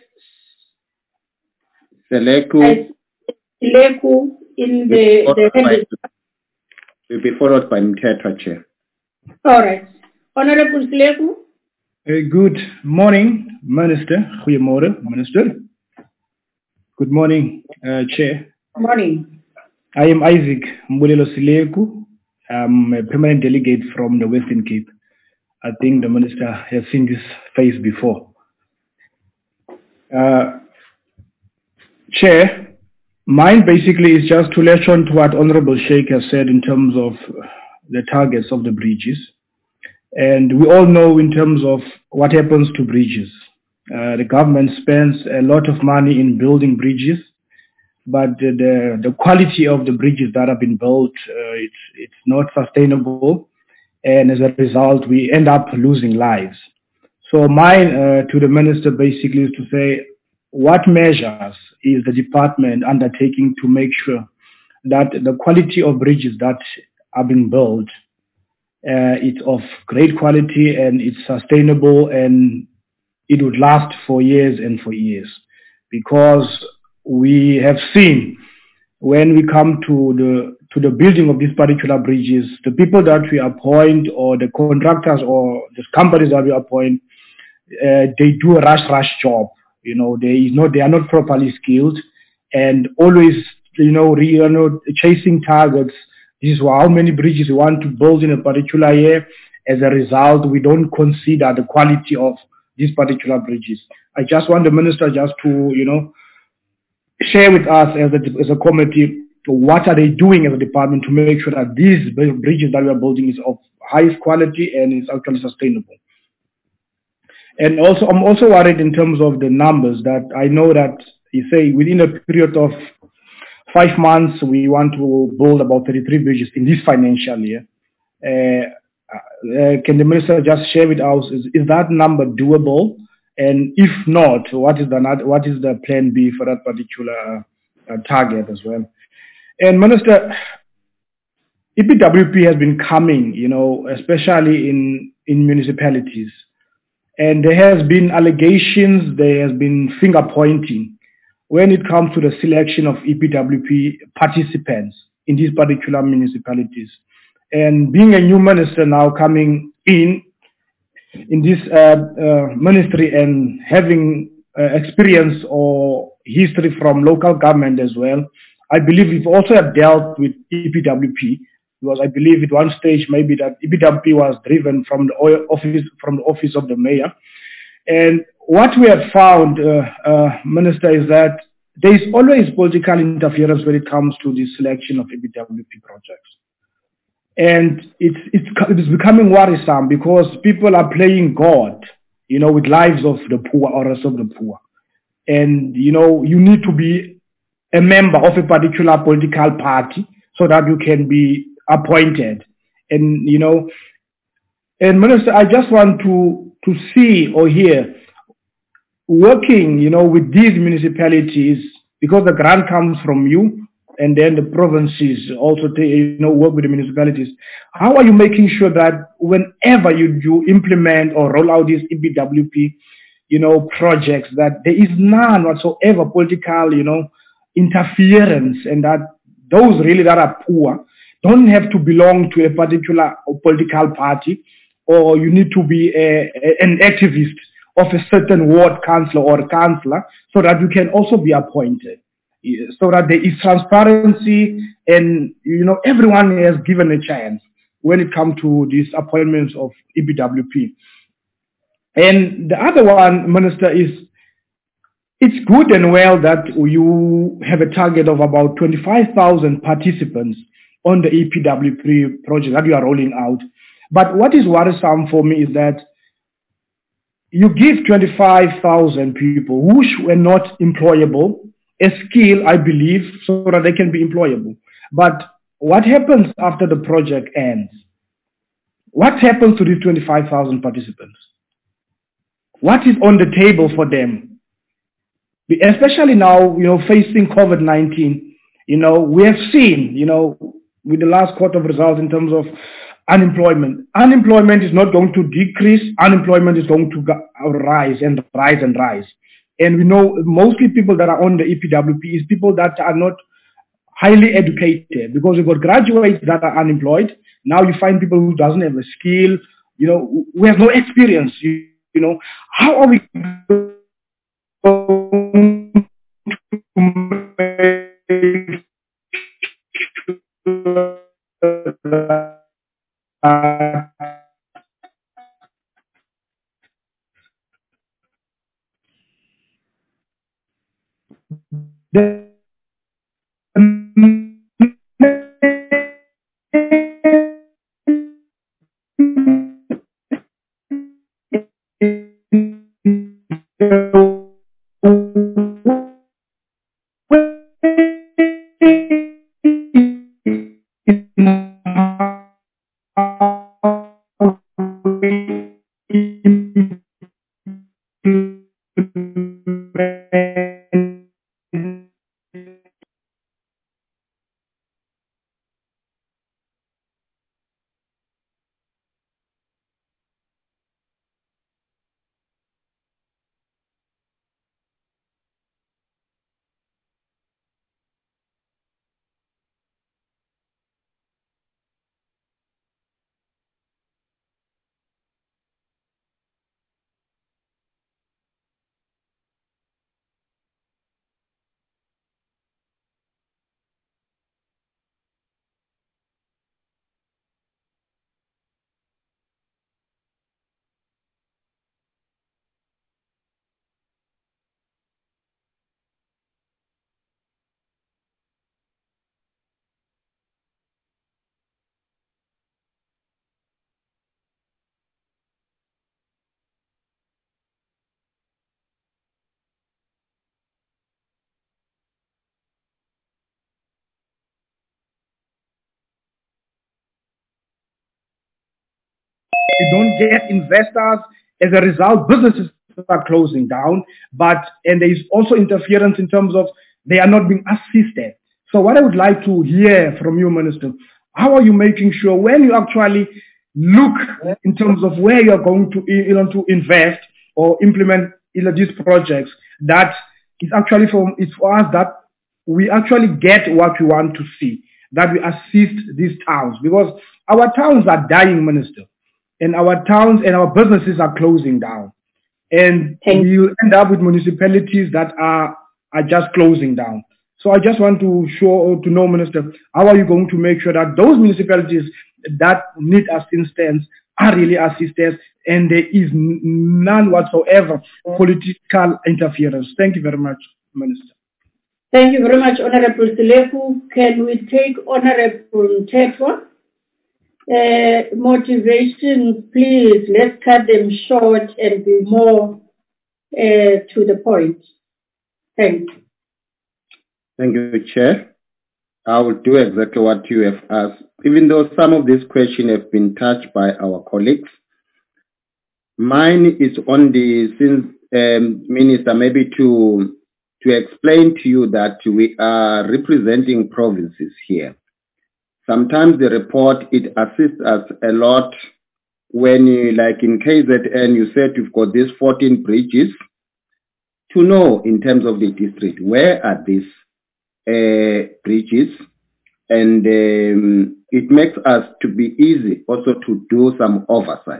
Seleku. Seleku in the will be followed by Mthethwa, Chair. All right. Honorable Seleku. Good morning, Minister. Goeiemorgen, Minister. Good morning, Chair. Good morning. I am Isaac Mbulelo Sileku. I'm a permanent delegate from the Western Cape. I think the Minister has seen this face before. Chair, mine basically is just to latch on to what Honorable Sheikh has said in terms of the targets of the bridges. And we all know in terms of what happens to bridges. The government spends a lot of money in building bridges, but the quality of the bridges that have been built, it's not sustainable. And as a result, we end up losing lives. So mine to the minister basically is to say, what measures is the department undertaking to make sure that the quality of bridges that are being built, it's of great quality and it's sustainable and it would last for years and for years? Because we have seen when we come to the building of these particular bridges, the people that we appoint or the contractors or the companies that we appoint, they do a rush job. They are not properly skilled and always, chasing targets. This is how many bridges we want to build in a particular year. As a result, we don't consider the quality of these particular bridges. I just want the minister just to, share with us as a committee, what are they doing as a department to make sure that these bridges that we are building is of highest quality and is actually sustainable. And also, I'm also worried in terms of the numbers that I know that you say within a period of 5 months, we want to build about 33 bridges in this financial year. Can the minister just share with us, is that number doable? And if not, what is the plan B for that particular target as well? And Minister, EPWP has been coming, especially in municipalities. And there has been allegations, there has been finger pointing when it comes to the selection of EPWP participants in these particular municipalities. And being a new minister now coming in this ministry and having experience or history from local government as well, I believe we've also have dealt with EPWP, because I believe at one stage maybe that EPWP was driven from the office of the mayor. And what we have found, Minister, is that there is always political interference when it comes to the selection of EPWP projects. And it's becoming worrisome because people are playing God, with lives of the poor or rest of the poor. And, you need to be a member of a particular political party so that you can be appointed. And, and Minister, I just want to see or hear, working, with these municipalities, because the grant comes from you, and then the provinces also work with the municipalities. How are you making sure that whenever you implement or roll out these EPWP, projects, that there is none whatsoever political, interference, and that those really that are poor don't have to belong to a particular political party, or you need to be an activist of a certain ward councillor or councillor so that you can also be appointed, so that there is transparency and, everyone is given a chance when it comes to these appointments of EPWP. And the other one, Minister, is it's good and well that you have a target of about 25,000 participants on the EPWP project that you are rolling out. But what is worrisome for me is that you give 25,000 people who were not employable a skill, I believe, so that they can be employable. But what happens after the project ends? What happens to these 25,000 participants? What is on the table for them? Especially now, facing COVID-19, we have seen, with the last quarter of results in terms of unemployment. Unemployment is not going to decrease. Unemployment is going to rise and rise and rise. And we know mostly people that are on the EPWP is people that are not highly educated, because we've got graduates that are unemployed. Now you find people who doesn't have a skill, we have no experience, How are we going to You don't get investors. As a result, businesses are closing down, and there is also interference in terms of they are not being assisted. So what I would like to hear from you, Minister, how are you making sure when you actually look in terms of where you are going to, to invest or implement these projects, that it's actually it's for us that we actually get what we want to see, that we assist these towns, because our towns are dying, Minister. And our towns and our businesses are closing down. And we will end up with municipalities that are just closing down. So I just want to know, Minister, how are you going to make sure that those municipalities that need assistance are really assisted and there is none whatsoever political interference? Thank you very much, Minister. Thank you very much, Honorable Silefu. Can we take Honorable Tetwa? Motivation, please, let's cut them short and be more to the point. Thank you. Thank you, Chair. I will do exactly what you have asked. Even though some of these questions have been touched by our colleagues, mine is on Minister, maybe to explain to you that we are representing provinces here. Sometimes the report, it assists us a lot when you, like in KZN, you said you've got these 14 bridges, to know in terms of the district, where are these bridges? And it makes us to be easy also to do some oversight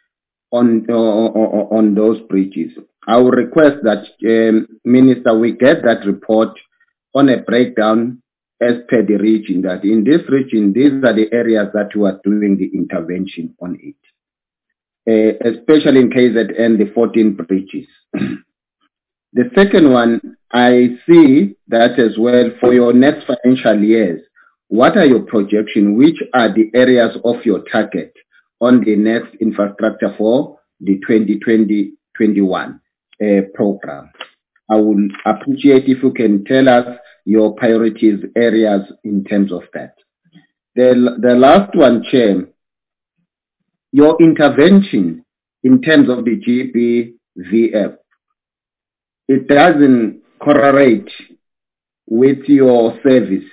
on those bridges. I will request that, Minister, we get that report on a breakdown as per the region, that in this region, these are the areas that we are doing the intervention on it, especially in KZN, the 14 bridges. The second one, I see that as well for your next financial years. What are your projections? Which are the areas of your target on the next infrastructure for the 2020-21 program? I would appreciate if you can tell us your priorities areas in terms of that. The last one, Chair, your intervention in terms of the GBVF, it doesn't correlate with your services.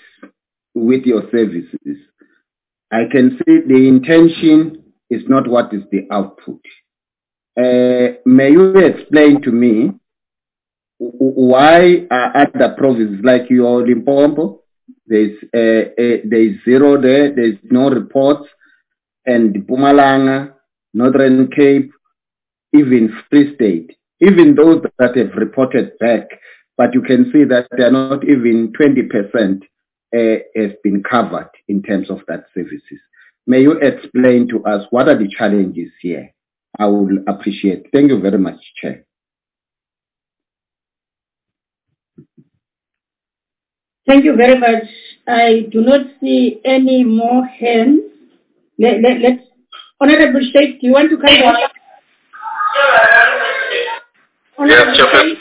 I can see the intention is not what is the output. May you explain to me why other provinces like your Limpopo, there's zero there, there's no reports, and Mpumalanga, Northern Cape, even Free State, even those that have reported back, but you can see that they are not even 20% has been covered in terms of that services. May you explain to us what are the challenges here? I will appreciate. Thank you very much, Chair. Thank you very much. I do not see any more hands. Let's, Honorable Sheikh, do you want to come back? Honorable Sheikh,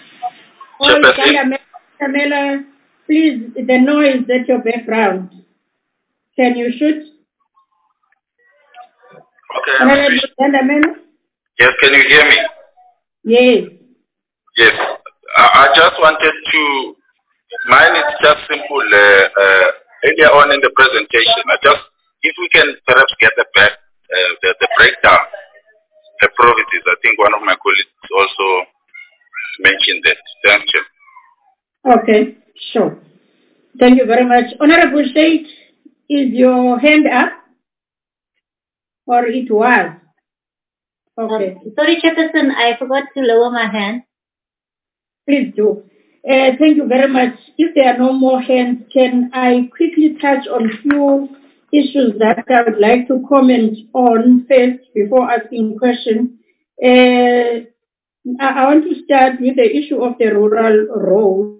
Kamela, please, the noise at your background. Can you shoot? Okay. Honorable Yes, can you hear me? Yes. Yes. I just wanted to, mine is just simple. Earlier on in the presentation, if we can perhaps get the breakdown, the provinces. I think one of my colleagues also mentioned that. Thank you. Okay, sure. Thank you very much. Honorable Sheikh, is your hand up? Or it was? Okay. Sorry, Chairperson, I forgot to lower my hand. Please do. Thank you very much. If there are no more hands, can I quickly touch on few issues that I would like to comment on first before asking questions? I want to start with the issue of the rural roads.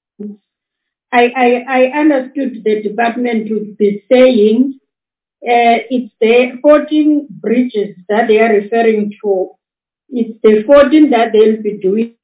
I understood the department to be saying it's the 14 bridges that they are referring to. It's the 14 that they'll be doing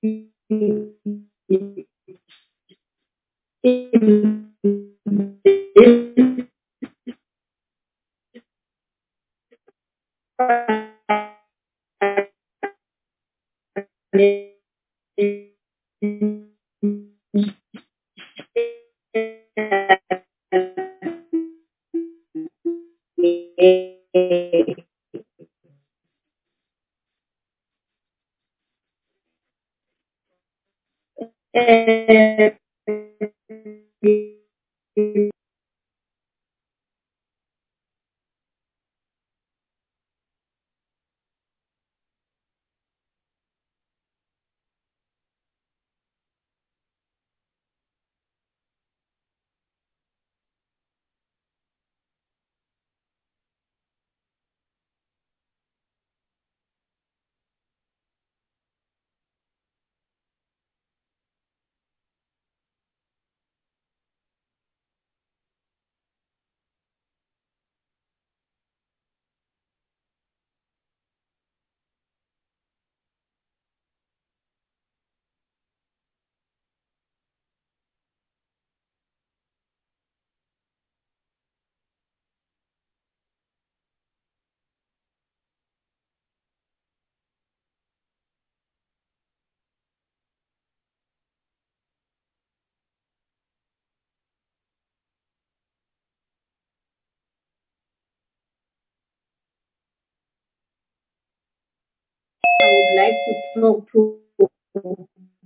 I would like to talk to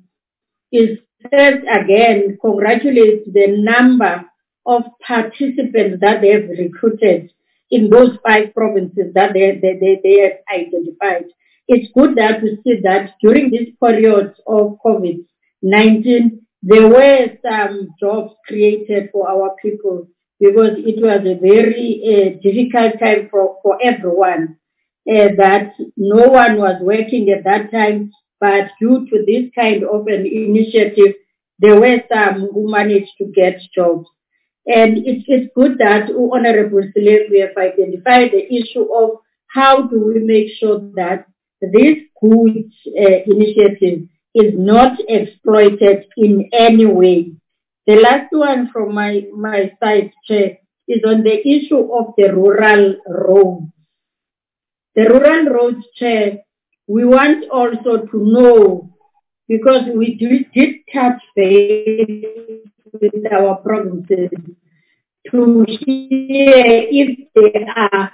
is first again congratulate the number of participants that they have recruited in those 5 provinces that they have identified. It's good that we see that during this period of COVID-19, there were some jobs created for our people because it was a very difficult time for everyone. That no one was working at that time, but due to this kind of an initiative, there were some who managed to get jobs. And it's good that Honorable Selef, we have identified the issue of how do we make sure that this good initiative is not exploited in any way. The last one from my side, Chair, is on the issue of the rural roads. The rural roads, Chair, we want also to know, because we did touch base with our provinces, to hear if there are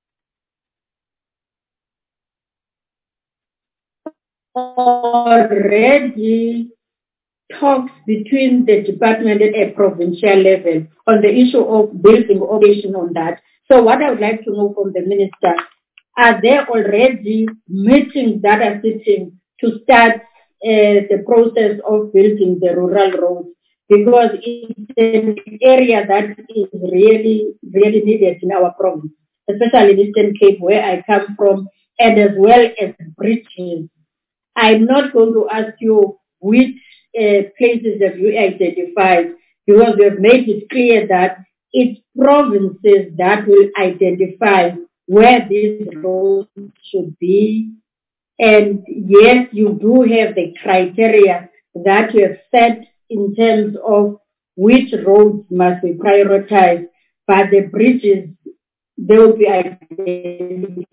already talks between the department at a provincial level on the issue of building operation on that. So what I would like to know from the minister, are there already meetings that are sitting to start the process of building the rural roads? Because it's an area that is really, really needed in our province, especially in Eastern Cape where I come from, and as well as bridges. I'm not going to ask you which places have you identified, because we have made it clear that it's provinces that will identify where these roads should be. And yes, you do have the criteria that you have set in terms of which roads must be prioritized, but the bridges, they will be identified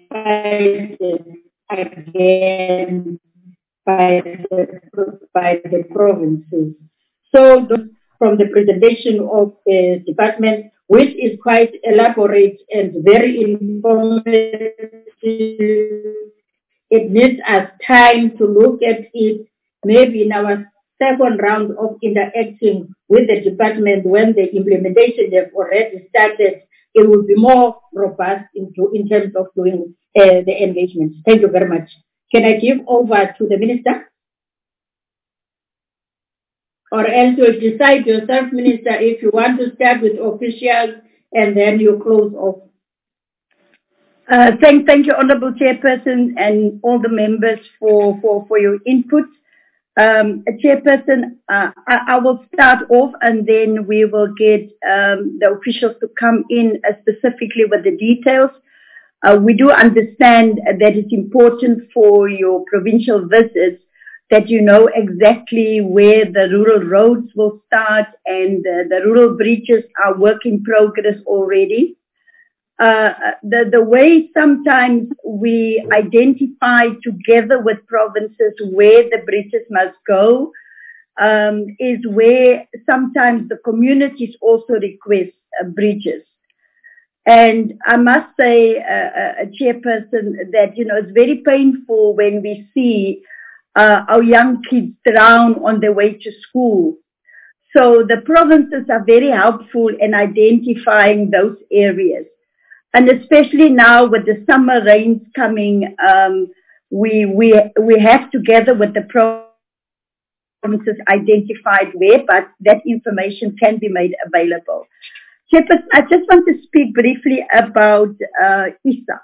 again by the provinces. So from the presentation of the department, which is quite elaborate and very informative, it needs us time to look at it, maybe in our second round of interacting with the department when the implementation have already started. It will be more robust in terms of doing the engagement. Thank you very much. Can I give over to the Minister? Or else you decide yourself, Minister, if you want to start with officials and then you close off. Thank you, Honourable Chairperson, and all the members for your input. Chairperson, I will start off and then we will get the officials to come in specifically with the details. We do understand that it's important for your provincial visits that you know exactly where the rural roads will start, and the rural bridges are work in progress already. The way sometimes we identify together with provinces where the bridges must go is where sometimes the communities also request bridges. And I must say, Chairperson, that, you know, it's very painful when we see our young kids drown on their way to school. So the provinces are very helpful in identifying those areas. And especially now with the summer rains coming, we have together with the provinces identified where, but that information can be made available. Chairperson, I just want to speak briefly about ISA.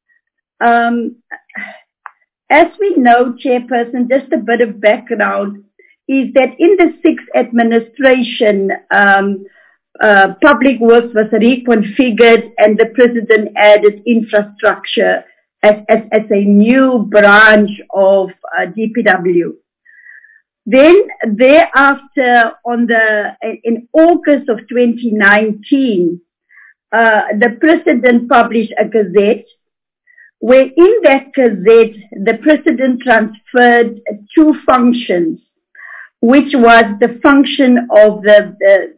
As we know, Chairperson, just a bit of background is that in the 6th administration, public works was reconfigured and the president added infrastructure as a new branch of DPW. Then thereafter, in August of 2019, the president published a gazette, where in that gazette, the president transferred two functions, which was the function of the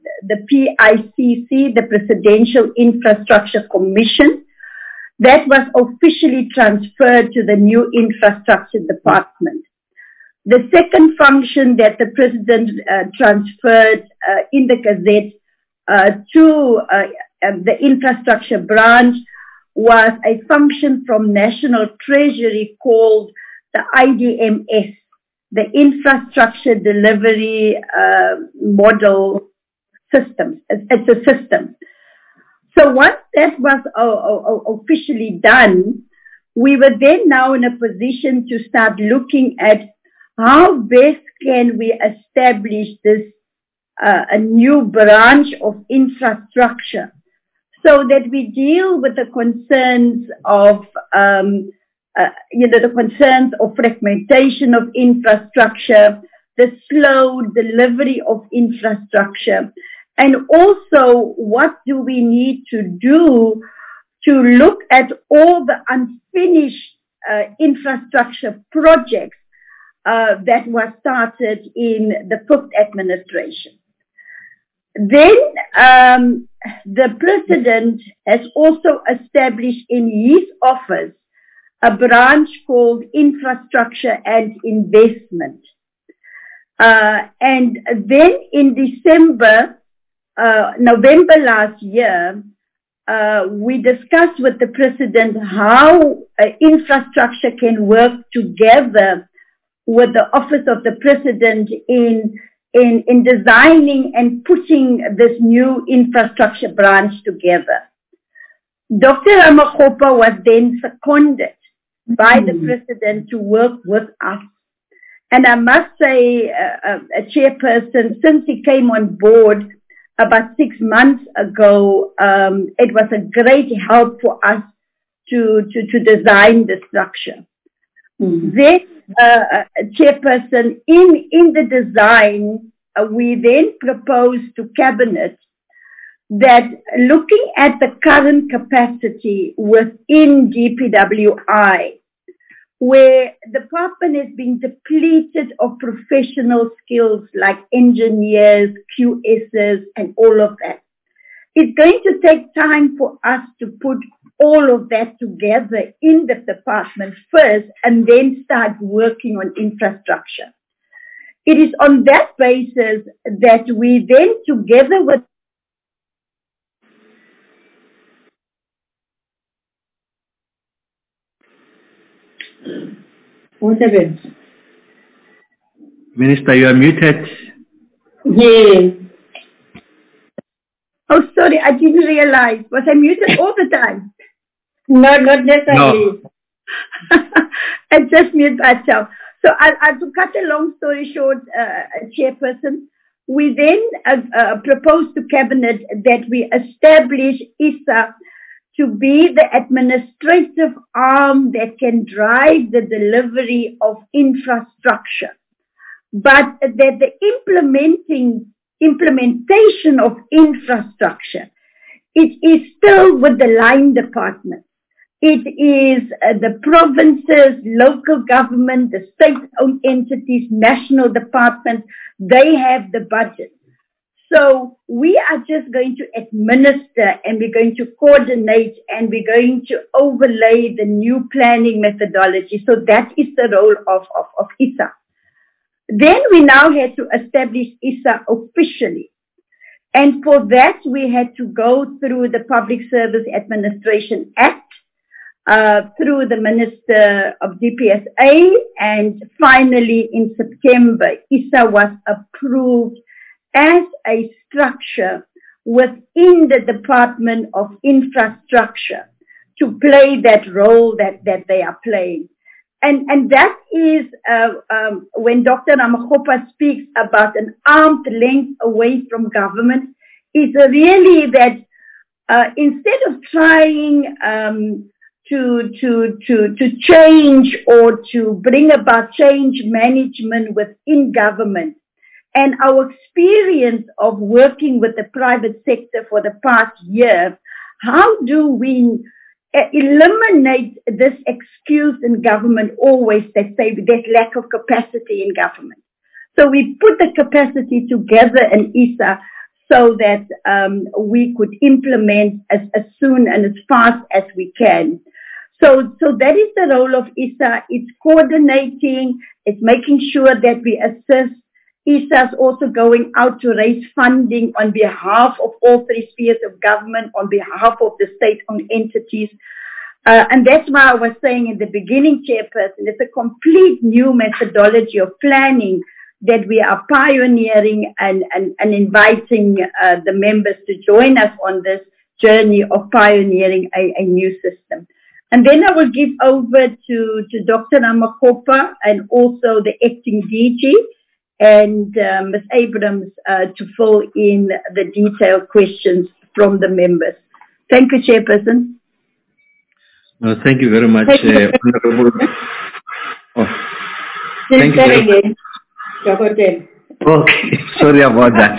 PICC, the Presidential Infrastructure Commission, that was officially transferred to the new Infrastructure Department. The second function that the president transferred in the gazette to the infrastructure branch was a function from National Treasury called the IDMS, the Infrastructure Delivery Model System. It's a system. So once that was officially done, we were then now in a position to start looking at how best can we establish this a new branch of infrastructure so that we deal with the concerns of the concerns of fragmentation of infrastructure, the slow delivery of infrastructure, and also what do we need to do to look at all the unfinished infrastructure projects that were started in the 5th administration. Then the president has also established in his office a branch called Infrastructure and Investment. And then in November last year, we discussed with the president how infrastructure can work together with the office of the president in designing and putting this new infrastructure branch together. Dr. Ramokgopa was then seconded by the president to work with us. And I must say, Chairperson, since he came on board, about 6 months ago, it was a great help for us to design the structure. This chairperson, in the design, we then proposed to Cabinet that looking at the current capacity within DPWI, where the department has been depleted of professional skills like engineers, QSs, and all of that. It's going to take time for us to put all of that together in the department first and then start working on infrastructure. It is on that basis that we then, together with what happened? Minister, you are muted. Yes. Oh, sorry, I didn't realize. Was I muted all the time? No, not necessarily. No. I just muted myself. So to cut a long story short, Chairperson, we then proposed to Cabinet that we establish ISA to be the administrative arm that can drive the delivery of infrastructure, but that the implementation of infrastructure, it is still with the line department. It is the provinces, local government, the state-owned entities, national departments, they have the budget. So we are just going to administer and we're going to coordinate and we're going to overlay the new planning methodology. So that is the role of ISA. Then we now had to establish ISA officially. And for that, we had to go through the Public Service Administration Act, through the Minister of DPSA, and finally in September, ISA was approved as a structure within the Department of Infrastructure to play that role that they are playing. And that is when Dr. Ramokgopa speaks about an arm's length away from government, is really that instead of trying to change or to bring about change management within government, and our experience of working with the private sector for the past year, how do we eliminate this excuse in government always that say there's lack of capacity in government? So we put the capacity together in ISA so that we could implement as soon and as fast as we can. So that is the role of ISA. It's coordinating, it's making sure that we assist. ISA is also going out to raise funding on behalf of all three spheres of government, on behalf of the state-owned entities. And that's why I was saying in the beginning, Chairperson, it's a complete new methodology of planning that we are pioneering and inviting the members to join us on this journey of pioneering a new system. And then I will give over to Dr. Ramokgopa and also the acting DG and Ms. Abrams to fill in the detailed questions from the members. Thank you, Chairperson. Thank you very much, Honorable. Thank you. Okay, sorry about that.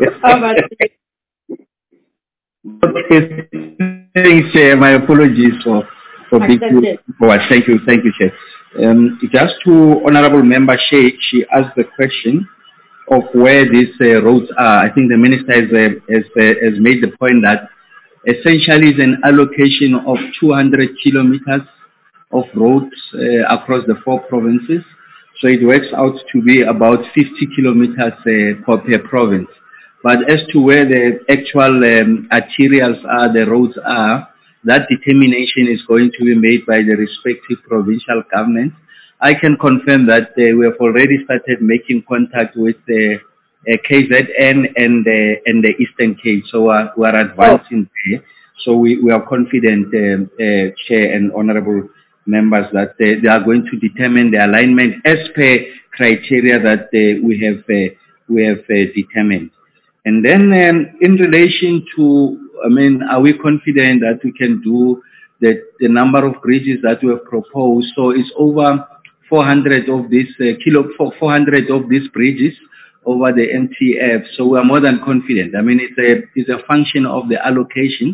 Okay, thanks, my apologies for being forward. Thank you, Chair. Just to Honorable Member Sheikh, she asked the question of where these roads are. I think the Minister has made the point that essentially is an allocation of 200 kilometers of roads across the 4 provinces. So it works out to be about 50 kilometers per province. But as to where the actual arterials are, the roads are, that determination is going to be made by the respective provincial government. I can confirm that we have already started making contact with the KZN and the Eastern Cape. So we are advancing there. So we are confident, Chair and Honorable Members, that they are going to determine the alignment as per criteria that we have determined. And then in relation to, are we confident that we can do the number of bridges that we have proposed? So it's over 400 of these 400 of these bridges over the MTF. So we are more than confident. It's a function of the allocations.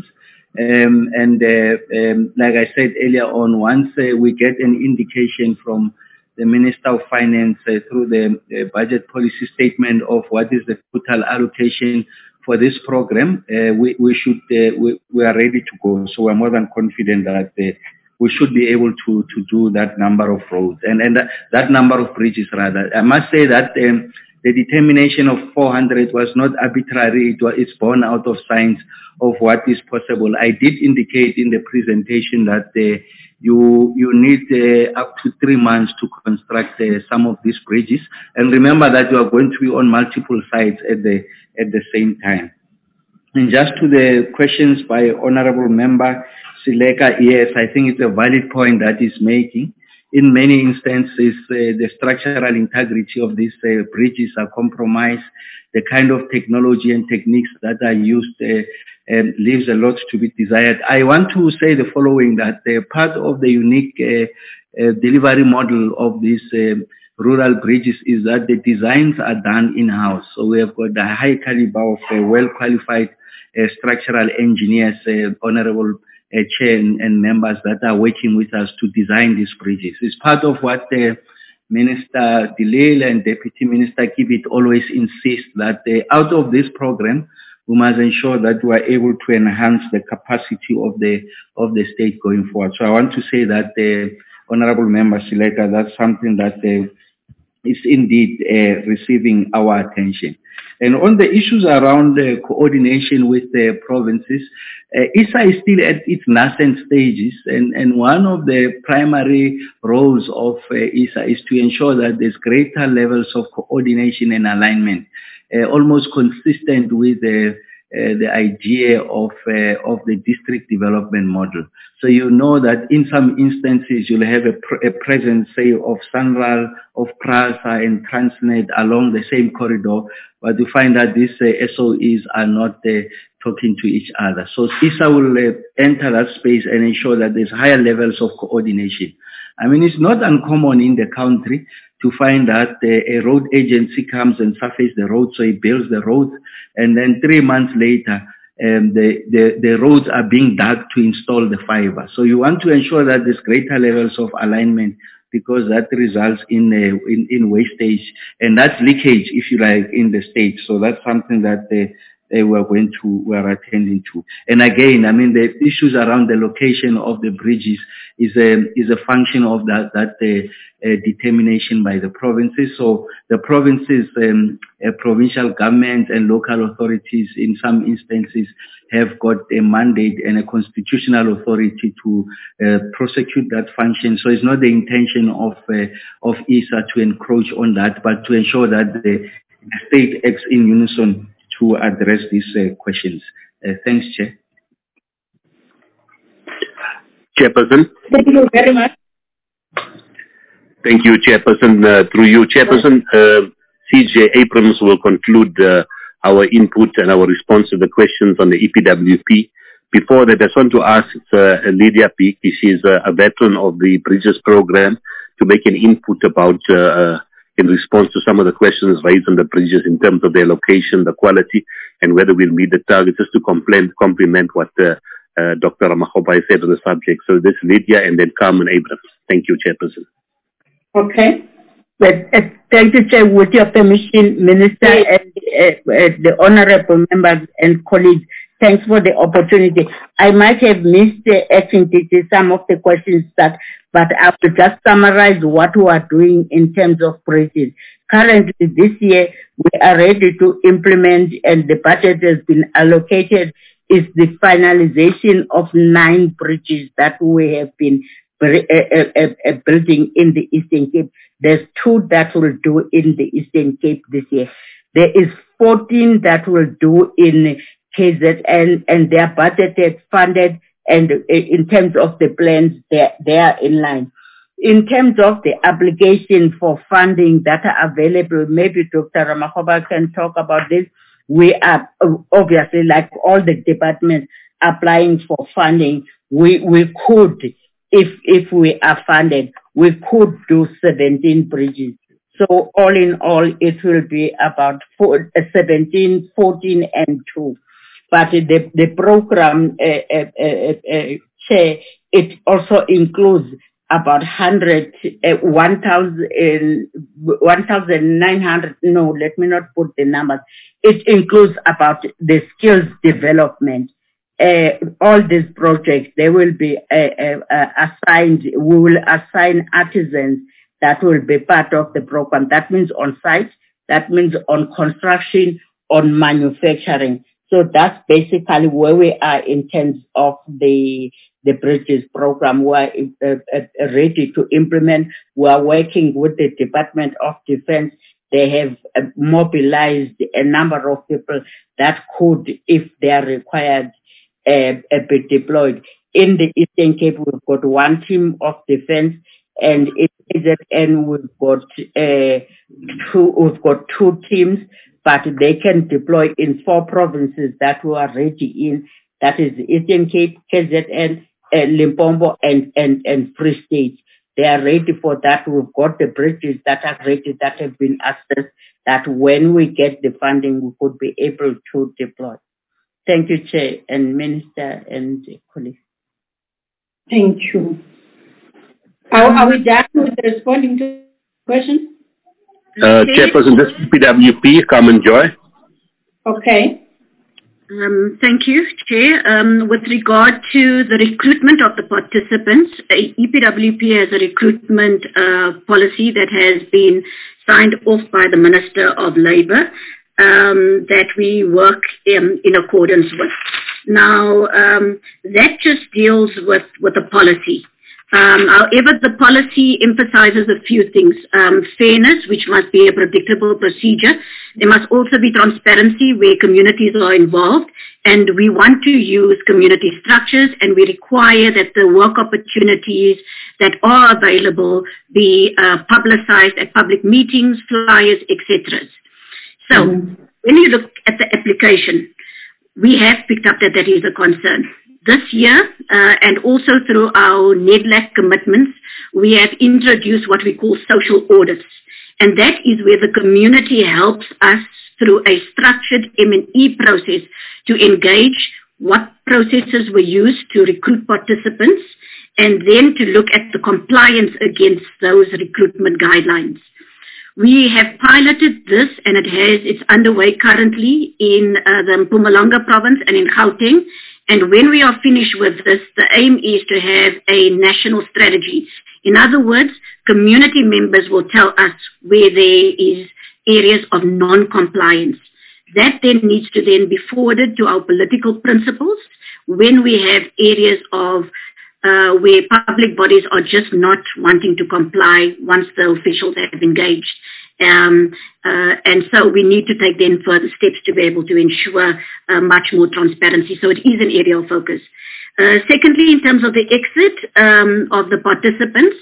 Like I said earlier on, once we get an indication from the Minister of Finance through the budget policy statement of what is the total allocation for this program, we are ready to go. So we're more than confident that we should be able to do that number of roads and that number of bridges rather. I must say that the determination of 400 was not arbitrary. It's born out of science of what is possible. I did indicate in the presentation that you need up to 3 months to construct some of these bridges. And remember that you are going to be on multiple sites at the same time. And just to the questions by Honorable Member Sileka, yes, I think it's a valid point that he's making. In many instances, the structural integrity of these bridges are compromised. The kind of technology and techniques that are used leaves a lot to be desired. I want to say the following, that part of the unique delivery model of these rural bridges is that the designs are done in-house. So we have got a high caliber of well-qualified structural engineers, Honorable Chair and members that are working with us to design these bridges. It's part of what Minister Dilil and Deputy Minister Kibit always insist, that out of this program, we must ensure that we are able to enhance the capacity of the state going forward. So I want to say that Honorable Member Sileka, that's something that is indeed receiving our attention. And on the issues around the coordination with the provinces, ISA is still at its nascent stages, and one of the primary roles of ISA is to ensure that there's greater levels of coordination and alignment, almost consistent with the idea of the district development model. So you know that in some instances you'll have a presence, say, of SANRAL, of PRASA and Transnet along the same corridor, but you find that these SOEs are not talking to each other. So ISA will enter that space and ensure that there's higher levels of coordination. It's not uncommon in the country to find that a road agency comes and surfaces the road, so he builds the road, and then 3 months later, the roads are being dug to install the fiber. So you want to ensure that there's greater levels of alignment, because that results in wastage, and that's leakage, if you like, in the state. So that's something that we're attending to. And again, the issues around the location of the bridges is a function of that determination by the provinces. So the provinces, provincial government and local authorities in some instances have got a mandate and a constitutional authority to prosecute that function. So it's not the intention of ISA to encroach on that, but to ensure that the state acts in unison to address these questions. Thanks, Chair. Chairperson. Thank you very much. Thank you, Chairperson. Through you, Chairperson, CJ Abrams will conclude our input and our response to the questions on the EPWP. Before that, I just want to ask Lydia Peake, she's a veteran of the Bridges program, to make an input about in response to some of the questions raised on the bridges in terms of their location, the quality, and whether we'll meet the target, just to complement what Dr. Ramakgopa said on the subject. So this Lydia and then Carmen Abrams. Thank you, Chairperson. Okay. But, thank you, Chair. With your permission, Minister and the honorable members and colleagues, thanks for the opportunity. I might have missed some of the questions but I will just summarize what we are doing in terms of bridges. Currently, this year, we are ready to implement, and the budget has been allocated, is the finalization of 9 bridges that we have been building in the Eastern Cape. There's 2 that will do in the Eastern Cape this year. There is 14 that will do in KZN, and they are budgeted, funded, and in terms of the plans, they are in line. In terms of the application for funding that are available, maybe Dr. Ramakgopa can talk about this. we are obviously, like all the departments, applying for funding. We could, if we are funded, we could do 17 bridges. So all in all, it will be about 17, 14, and 2. But the program, Chair, it also includes about 1,900, no, let me not put the numbers. It includes about the skills development. All these projects, they will be assigned, we will assign artisans that will be part of the program. That means on site, that means on construction, on manufacturing. So that's basically where we are in terms of the bridges program. We are ready to implement. We are working with the Department of Defense. They have mobilized a number of people that could, if they are required, be deployed. In the Eastern Cape, we've got one team of defense, and in KZN we've got two teams, but they can deploy in 4 provinces that we are ready in. That is Eastern Cape, KZN, Limpopo, and Free State. They are ready for that. We've got the bridges that are ready, that have been assessed, that when we get the funding, we could be able to deploy. Thank you, Chair and Minister and colleagues. Thank you. Are we done with responding to questions? Chairperson, this is PWP, Carmen Joy. Okay. Thank you, Chair. With regard to the recruitment of the participants, EPWP has a recruitment policy that has been signed off by the Minister of Labour that we work in accordance with. Now, that just deals with a policy. However, the policy emphasizes a few things. Fairness, which must be a predictable procedure. There must also be transparency where communities are involved. And we want to use community structures, and we require that the work opportunities that are available be publicized at public meetings, flyers, etc. So when you look at the application, we have picked up that is a concern. This year, and also through our NEDLAC commitments, we have introduced what we call social audits. And that is where the community helps us through a structured M&E process to engage what processes were used to recruit participants, and then to look at the compliance against those recruitment guidelines. We have piloted this, and it's underway currently in the Mpumalanga province and in Gauteng. And when we are finished with this, the aim is to have a national strategy. In other words, community members will tell us where there is areas of non-compliance. That then needs to then be forwarded to our political principals when we have areas of where public bodies are just not wanting to comply once the officials have engaged. And so we need to take then further steps to be able to ensure much more transparency. So it is an area of focus. Secondly, in terms of the exit of the participants,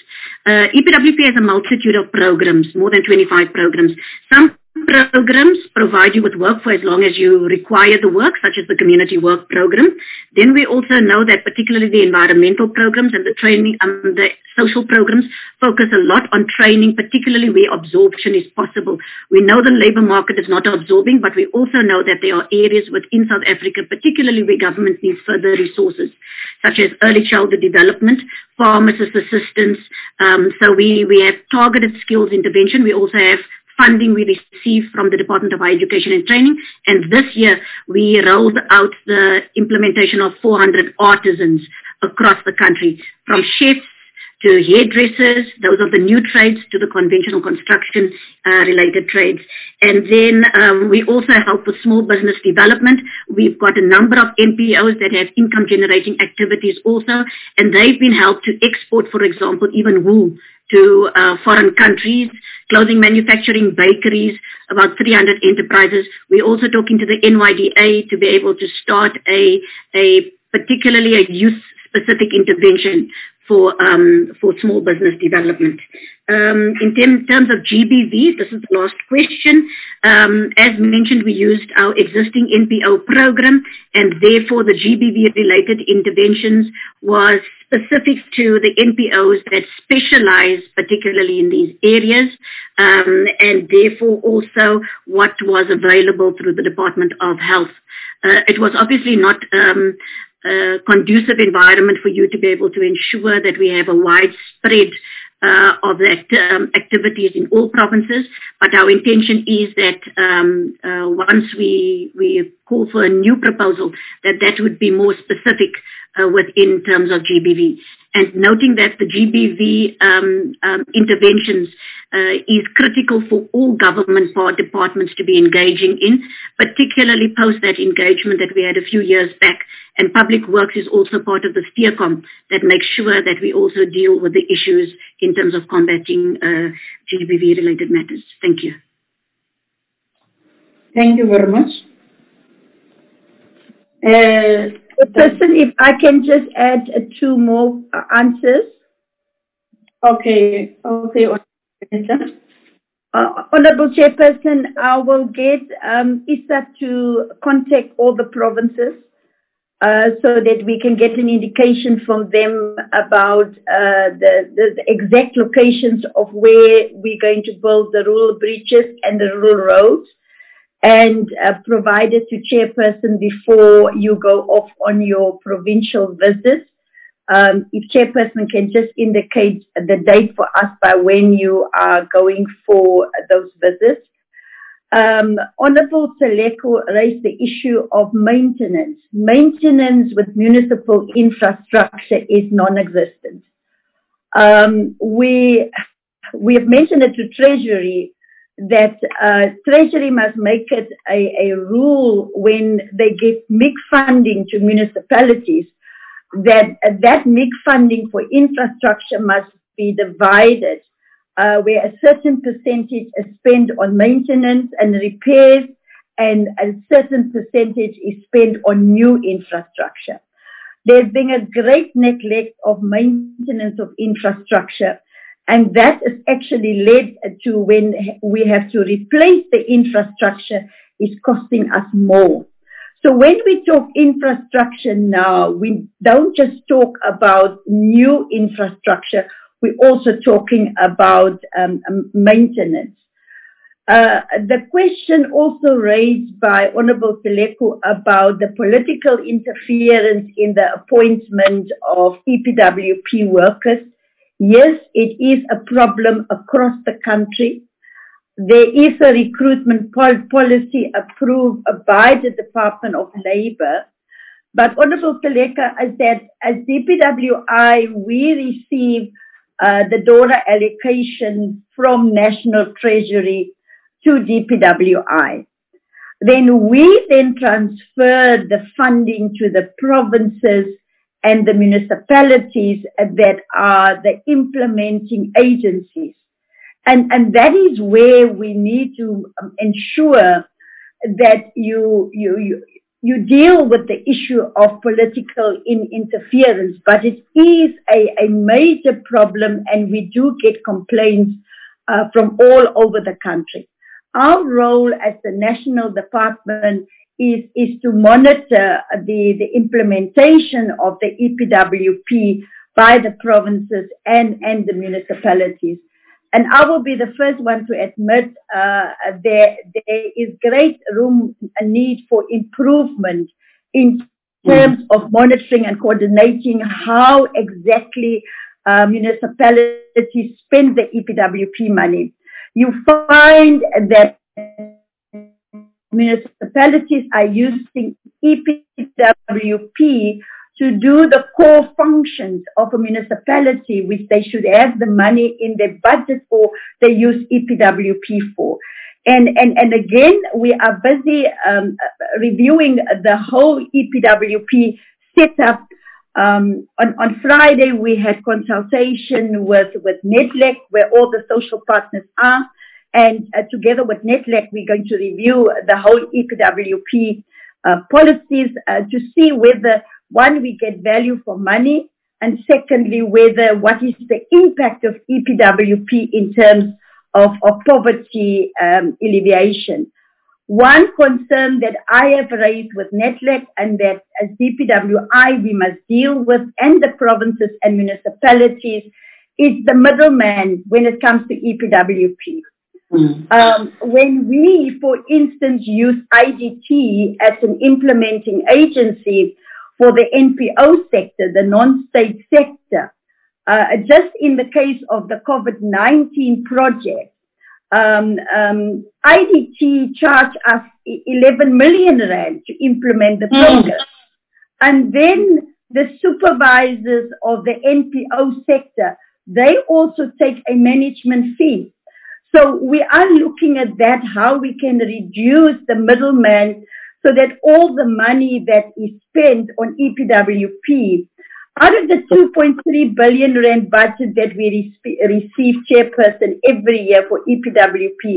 EPWP has a multitude of programs, more than 25 programs. Some programs provide you with work for as long as you require the work, such as the community work program. Then we also know that particularly the environmental programs and the training and the social programs focus a lot on training, particularly where absorption is possible. We know the labour market is not absorbing, but we also know that there are areas within South Africa, particularly where government needs further resources, such as early childhood development, pharmacist assistance. So we have targeted skills intervention. We also have funding we received from the Department of Higher Education and Training. And this year, we rolled out the implementation of 400 artisans across the country, from chefs to hairdressers, those are the new trades, to the conventional construction related trades. And then we also help with small business development. We've got a number of NPOs that have income generating activities also, and they've been helped to export, for example, even wool to foreign countries, clothing manufacturing, bakeries, about 300 enterprises. We're also talking to the NYDA to be able to start particularly a youth-specific intervention for small business development. In terms of GBV, this is the last question. As mentioned, we used our existing NPO program, and therefore the GBV-related interventions was specific to the NPOs that specialize particularly in these areas, and therefore also what was available through the Department of Health. It was obviously not a conducive environment for you to be able to ensure that we have a widespread of the activities in all provinces, but our intention is that once we call for a new proposal, that would be more specific within terms of GBV. And noting that the GBV interventions is critical for all government departments to be engaging in, particularly post that engagement that we had a few years back. And Public Works is also part of the SteerCom that makes sure that we also deal with the issues in terms of combating GBV-related matters. Thank you. Thank you very much. Person, if I can just add 2 more answers. Okay. Honorable Chairperson, I will get ISA to contact all the provinces so that we can get an indication from them about the exact locations of where we're going to build the rural bridges and the rural roads, and provide it to Chairperson before you go off on your provincial visits. If Chairperson can just indicate the date for us by when you are going for those visits. Honorable Seleko raised the issue of maintenance. Maintenance with municipal infrastructure is non-existent. We have mentioned it to Treasury that Treasury must make it a rule when they give MIG funding to municipalities, that MIG funding for infrastructure must be divided, where a certain percentage is spent on maintenance and repairs and a certain percentage is spent on new infrastructure. There's been a great neglect of maintenance of infrastructure, and that has actually led to when we have to replace the infrastructure, is costing us more. So when we talk infrastructure now, we don't just talk about new infrastructure, we're also talking about maintenance. The question also raised by Honorable Seleko about the political interference in the appointment of EPWP workers. Yes, it is a problem across the country. There is a recruitment policy approved by the Department of Labour. But Honorable Seleka, is that as DPWI, we receive the DORA allocation from National Treasury to DPWI. Then we transfer the funding to the provinces and the municipalities that are the implementing agencies. And that is where we need to ensure that you deal with the issue of political interference, but it is a major problem, and we do get complaints from all over the country. Our role as the national department is to monitor the implementation of the EPWP by the provinces and the municipalities. And I will be the first one to admit there is great room, a need for improvement in terms of monitoring and coordinating how exactly municipalities spend the EPWP money. You find that municipalities are using EPWP to do the core functions of a municipality, which they should have the money in their budget for, they use EPWP for. And again, we are busy reviewing the whole EPWP setup. On Friday, we had consultation with NEDLAC, where all the social partners are. And together with NEDLAC, we're going to review the whole EPWP policies to see whether, one, we get value for money, and secondly, what is the impact of EPWP in terms of poverty alleviation. One concern that I have raised with NEDLAC and that as DPWI we must deal with, and the provinces and municipalities, is the middleman when it comes to EPWP. When we, for instance, use IDT as an implementing agency for the NPO sector, the non-state sector, just in the case of the COVID-19 project, IDT charged us 11 million rand to implement the program. And then the supervisors of the NPO sector, they also take a management fee. So we are looking at that, how we can reduce the middleman so that all the money that is spent on EPWP, out of the 2.3 billion rand budget that we receive, Chairperson, every year for EPWP,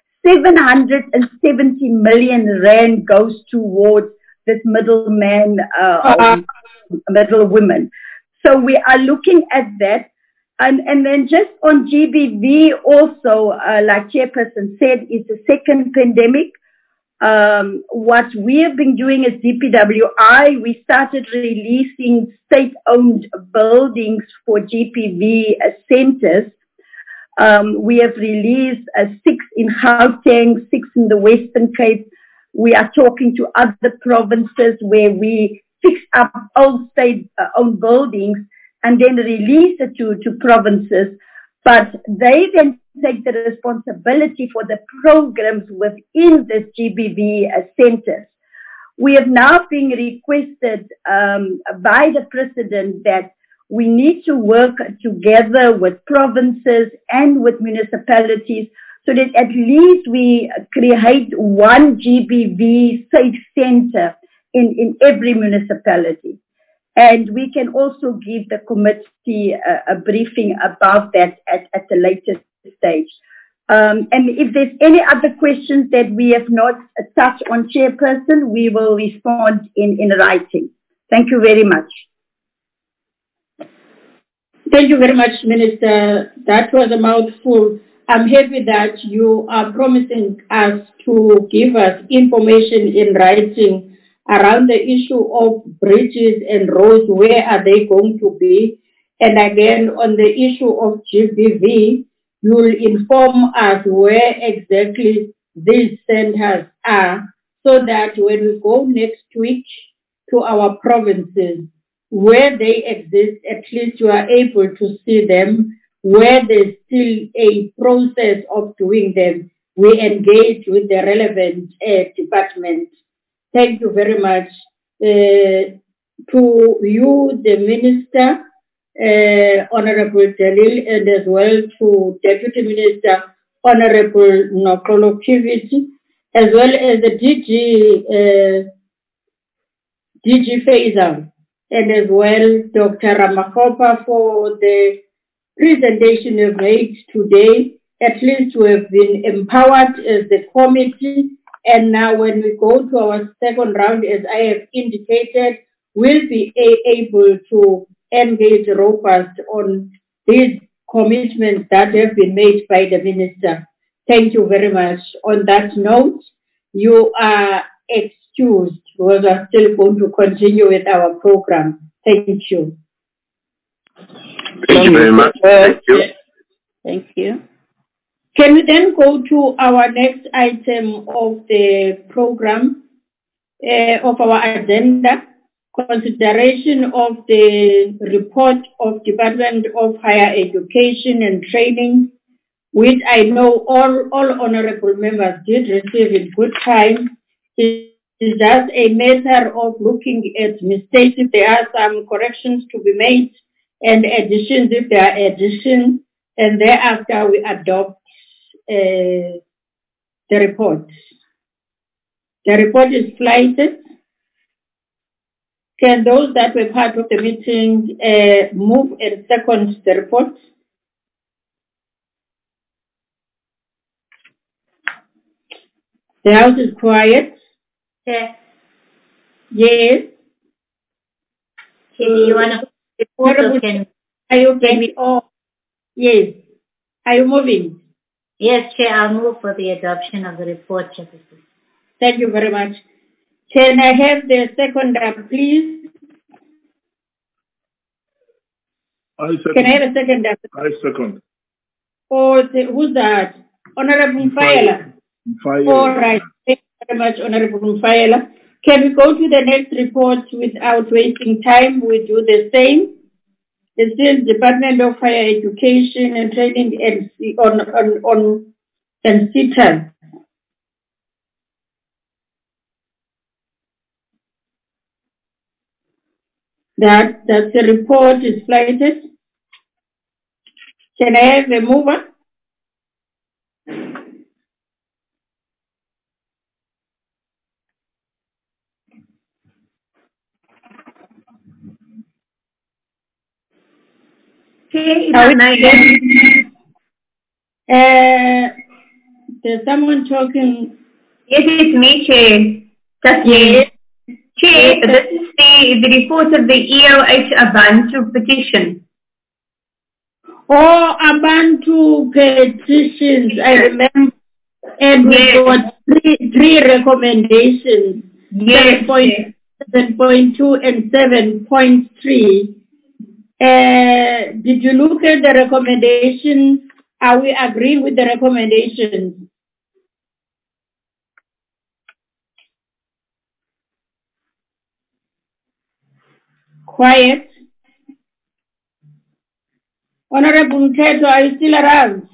770 million rand goes towards this middleman, middlewomen. So we are looking at that. And then just on GBV also, like Chairperson said, it's the second pandemic. What we have been doing as DPWI, we started releasing state-owned buildings for GBV centers. We have released 6 in Gauteng, 6 in the Western Cape. We are talking to other provinces where we fix up old state-owned buildings and then release it to provinces, but they then take the responsibility for the programs within this GBV centers. We have now been requested by the President that we need to work together with provinces and with municipalities so that at least we create one GBV safe center in every municipality. And we can also give the committee a briefing about that at the later stage. And if there's any other questions that we have not touched on, Chairperson, we will respond in writing. Thank you very much. Thank you very much, Minister. That was a mouthful. I'm happy that you are promising us to give us information in writing around the issue of bridges and roads, where are they going to be? And again, on the issue of GBV, you will inform us where exactly these centers are, so that when we go next week to our provinces, where they exist, at least you are able to see them. Where there's still a process of doing them, we engage with the relevant department. Thank you very much. To you, the Minister, Honorable Jalil, and as well to Deputy Minister, Honorable Nokolo Kiviti, as well as the DG Faisal, and as well Dr. Ramakopa for the presentation you've made today. At least we have been empowered as the committee. And now when we go to our second round, as I have indicated, we'll be able to engage robust on these commitments that have been made by the Minister. Thank you very much. On that note, you are excused because we're still going to continue with our program. Thank you. Thank you very much. Thank you. Thank you. Can we then go to our next item of the program, of our agenda, consideration of the report of Department of Higher Education and Training, which I know all honorable members did receive in good time. It is just a matter of looking at mistakes if there are some corrections to be made, and additions if there are additions, and thereafter we adopt the report. The report is flighted. Can those that were part of the meeting move and second the report? The House is quiet. Chair. Yes. Chair, do you want to Honorable, are you getting? Oh, yes. Are you moving? Yes, Chair, I'll move for the adoption of the report, Chairperson. Thank you very much. Can I have the seconder, please? I second. Can I have a seconder? I second. Oh, who's that? Honorable Mfaela. All right. Thank you very much, Honorable Mfaela. Can we go to the next report without wasting time? We do the same. It's still Department of Higher Education and Training and CETA. That's the report is flighted. Can I have a mover? Okay, there's someone talking. Yes, it's me, Chair. That's yes. Chair, this is the report of the EOH Abantu petition. Oh, Abantu petitions, I remember. And we got three recommendations. Yes. 7.2 and 7.3. Did you look at the recommendations? Are we agreeing with the recommendations? Quiet. Honorable Mteto, are you still around?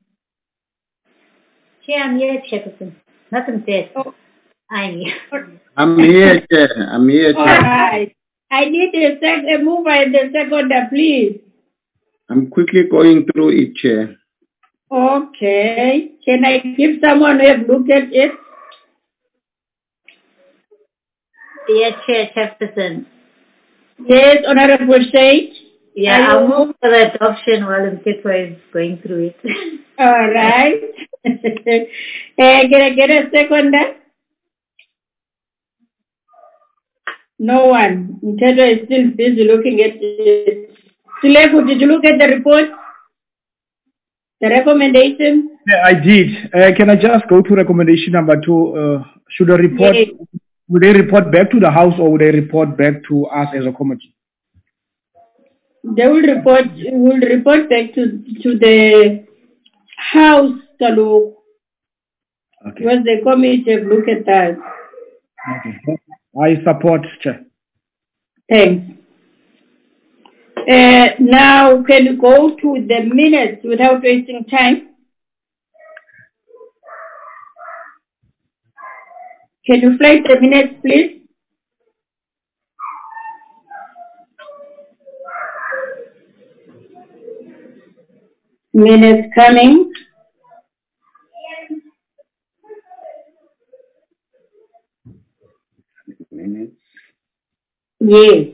Chair, I'm here, Chairperson. Nothing said. Oh. I'm here. I'm here, Chair. I'm here, Chair. All right. I need a mover and a seconder, please. I'm quickly going through it, Chair. Okay. Can I give someone who have looked at it? Yes, Chair, Chairperson. Yes, Honorable Sheikh. Yeah, I'll move for the adoption while Mteto is going through it. All right. Can I get a seconder? No one. Mteto is still busy looking at it. Sileku, did you look at the report? The recommendation? Yeah, I did. Can I just go to recommendation number 2? Should a report, would they report back to the House or would they report back to us as a committee? They will report back to the House, Kalu. Okay. Because the committee have looked at that. Okay. I support, Chair. Thanks. Now, can you go to the minutes without wasting time? Can you flag the minutes, please? Minutes coming. Minutes. Yes.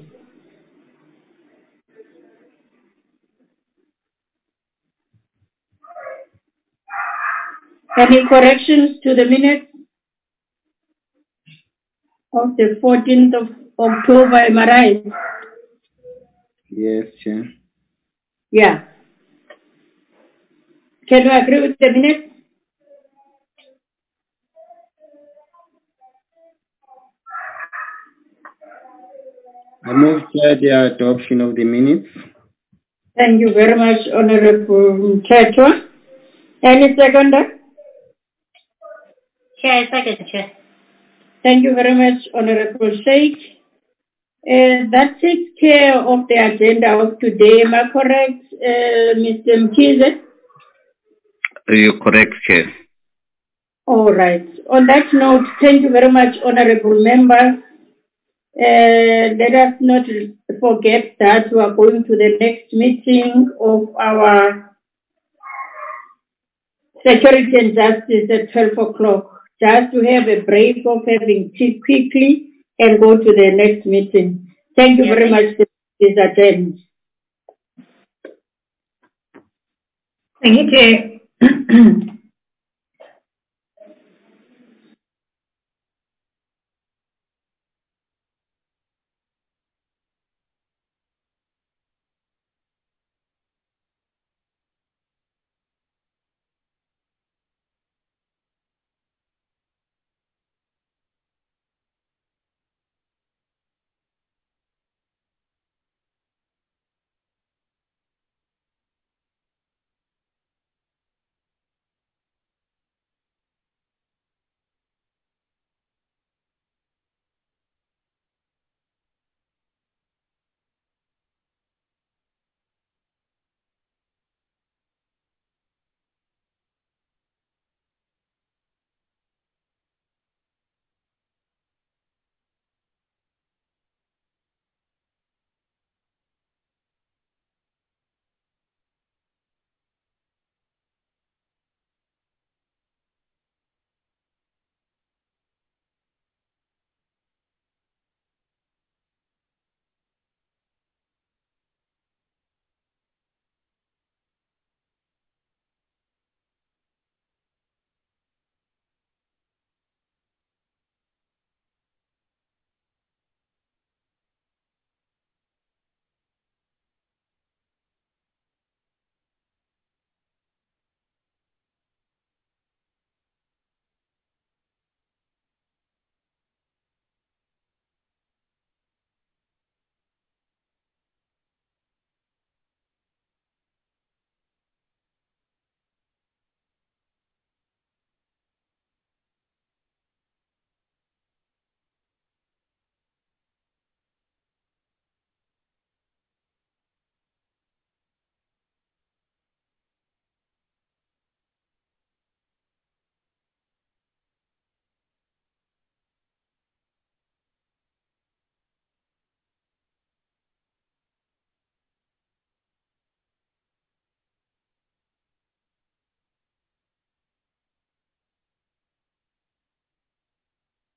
Any corrections to the minutes of the 14th of October, am I right? Yes, Chair. Yeah. Can you agree with the minutes? I move, Chair, the adoption of the minutes. Thank you very much, Honorable Mteto. Any seconder? Chair, second, Chair. Thank you very much, Honorable Sheikh. That takes care of the agenda of today. Am I correct, Mr. Mkize? You're correct, Chair. All right. On that note, thank you very much, Honorable Member. Let us not forget that we are going to the next meeting of our Security and Justice at 12 o'clock. Just to have a break of having tea quickly and go to the next meeting. Thank you very much for this agenda. Thank you, Chair.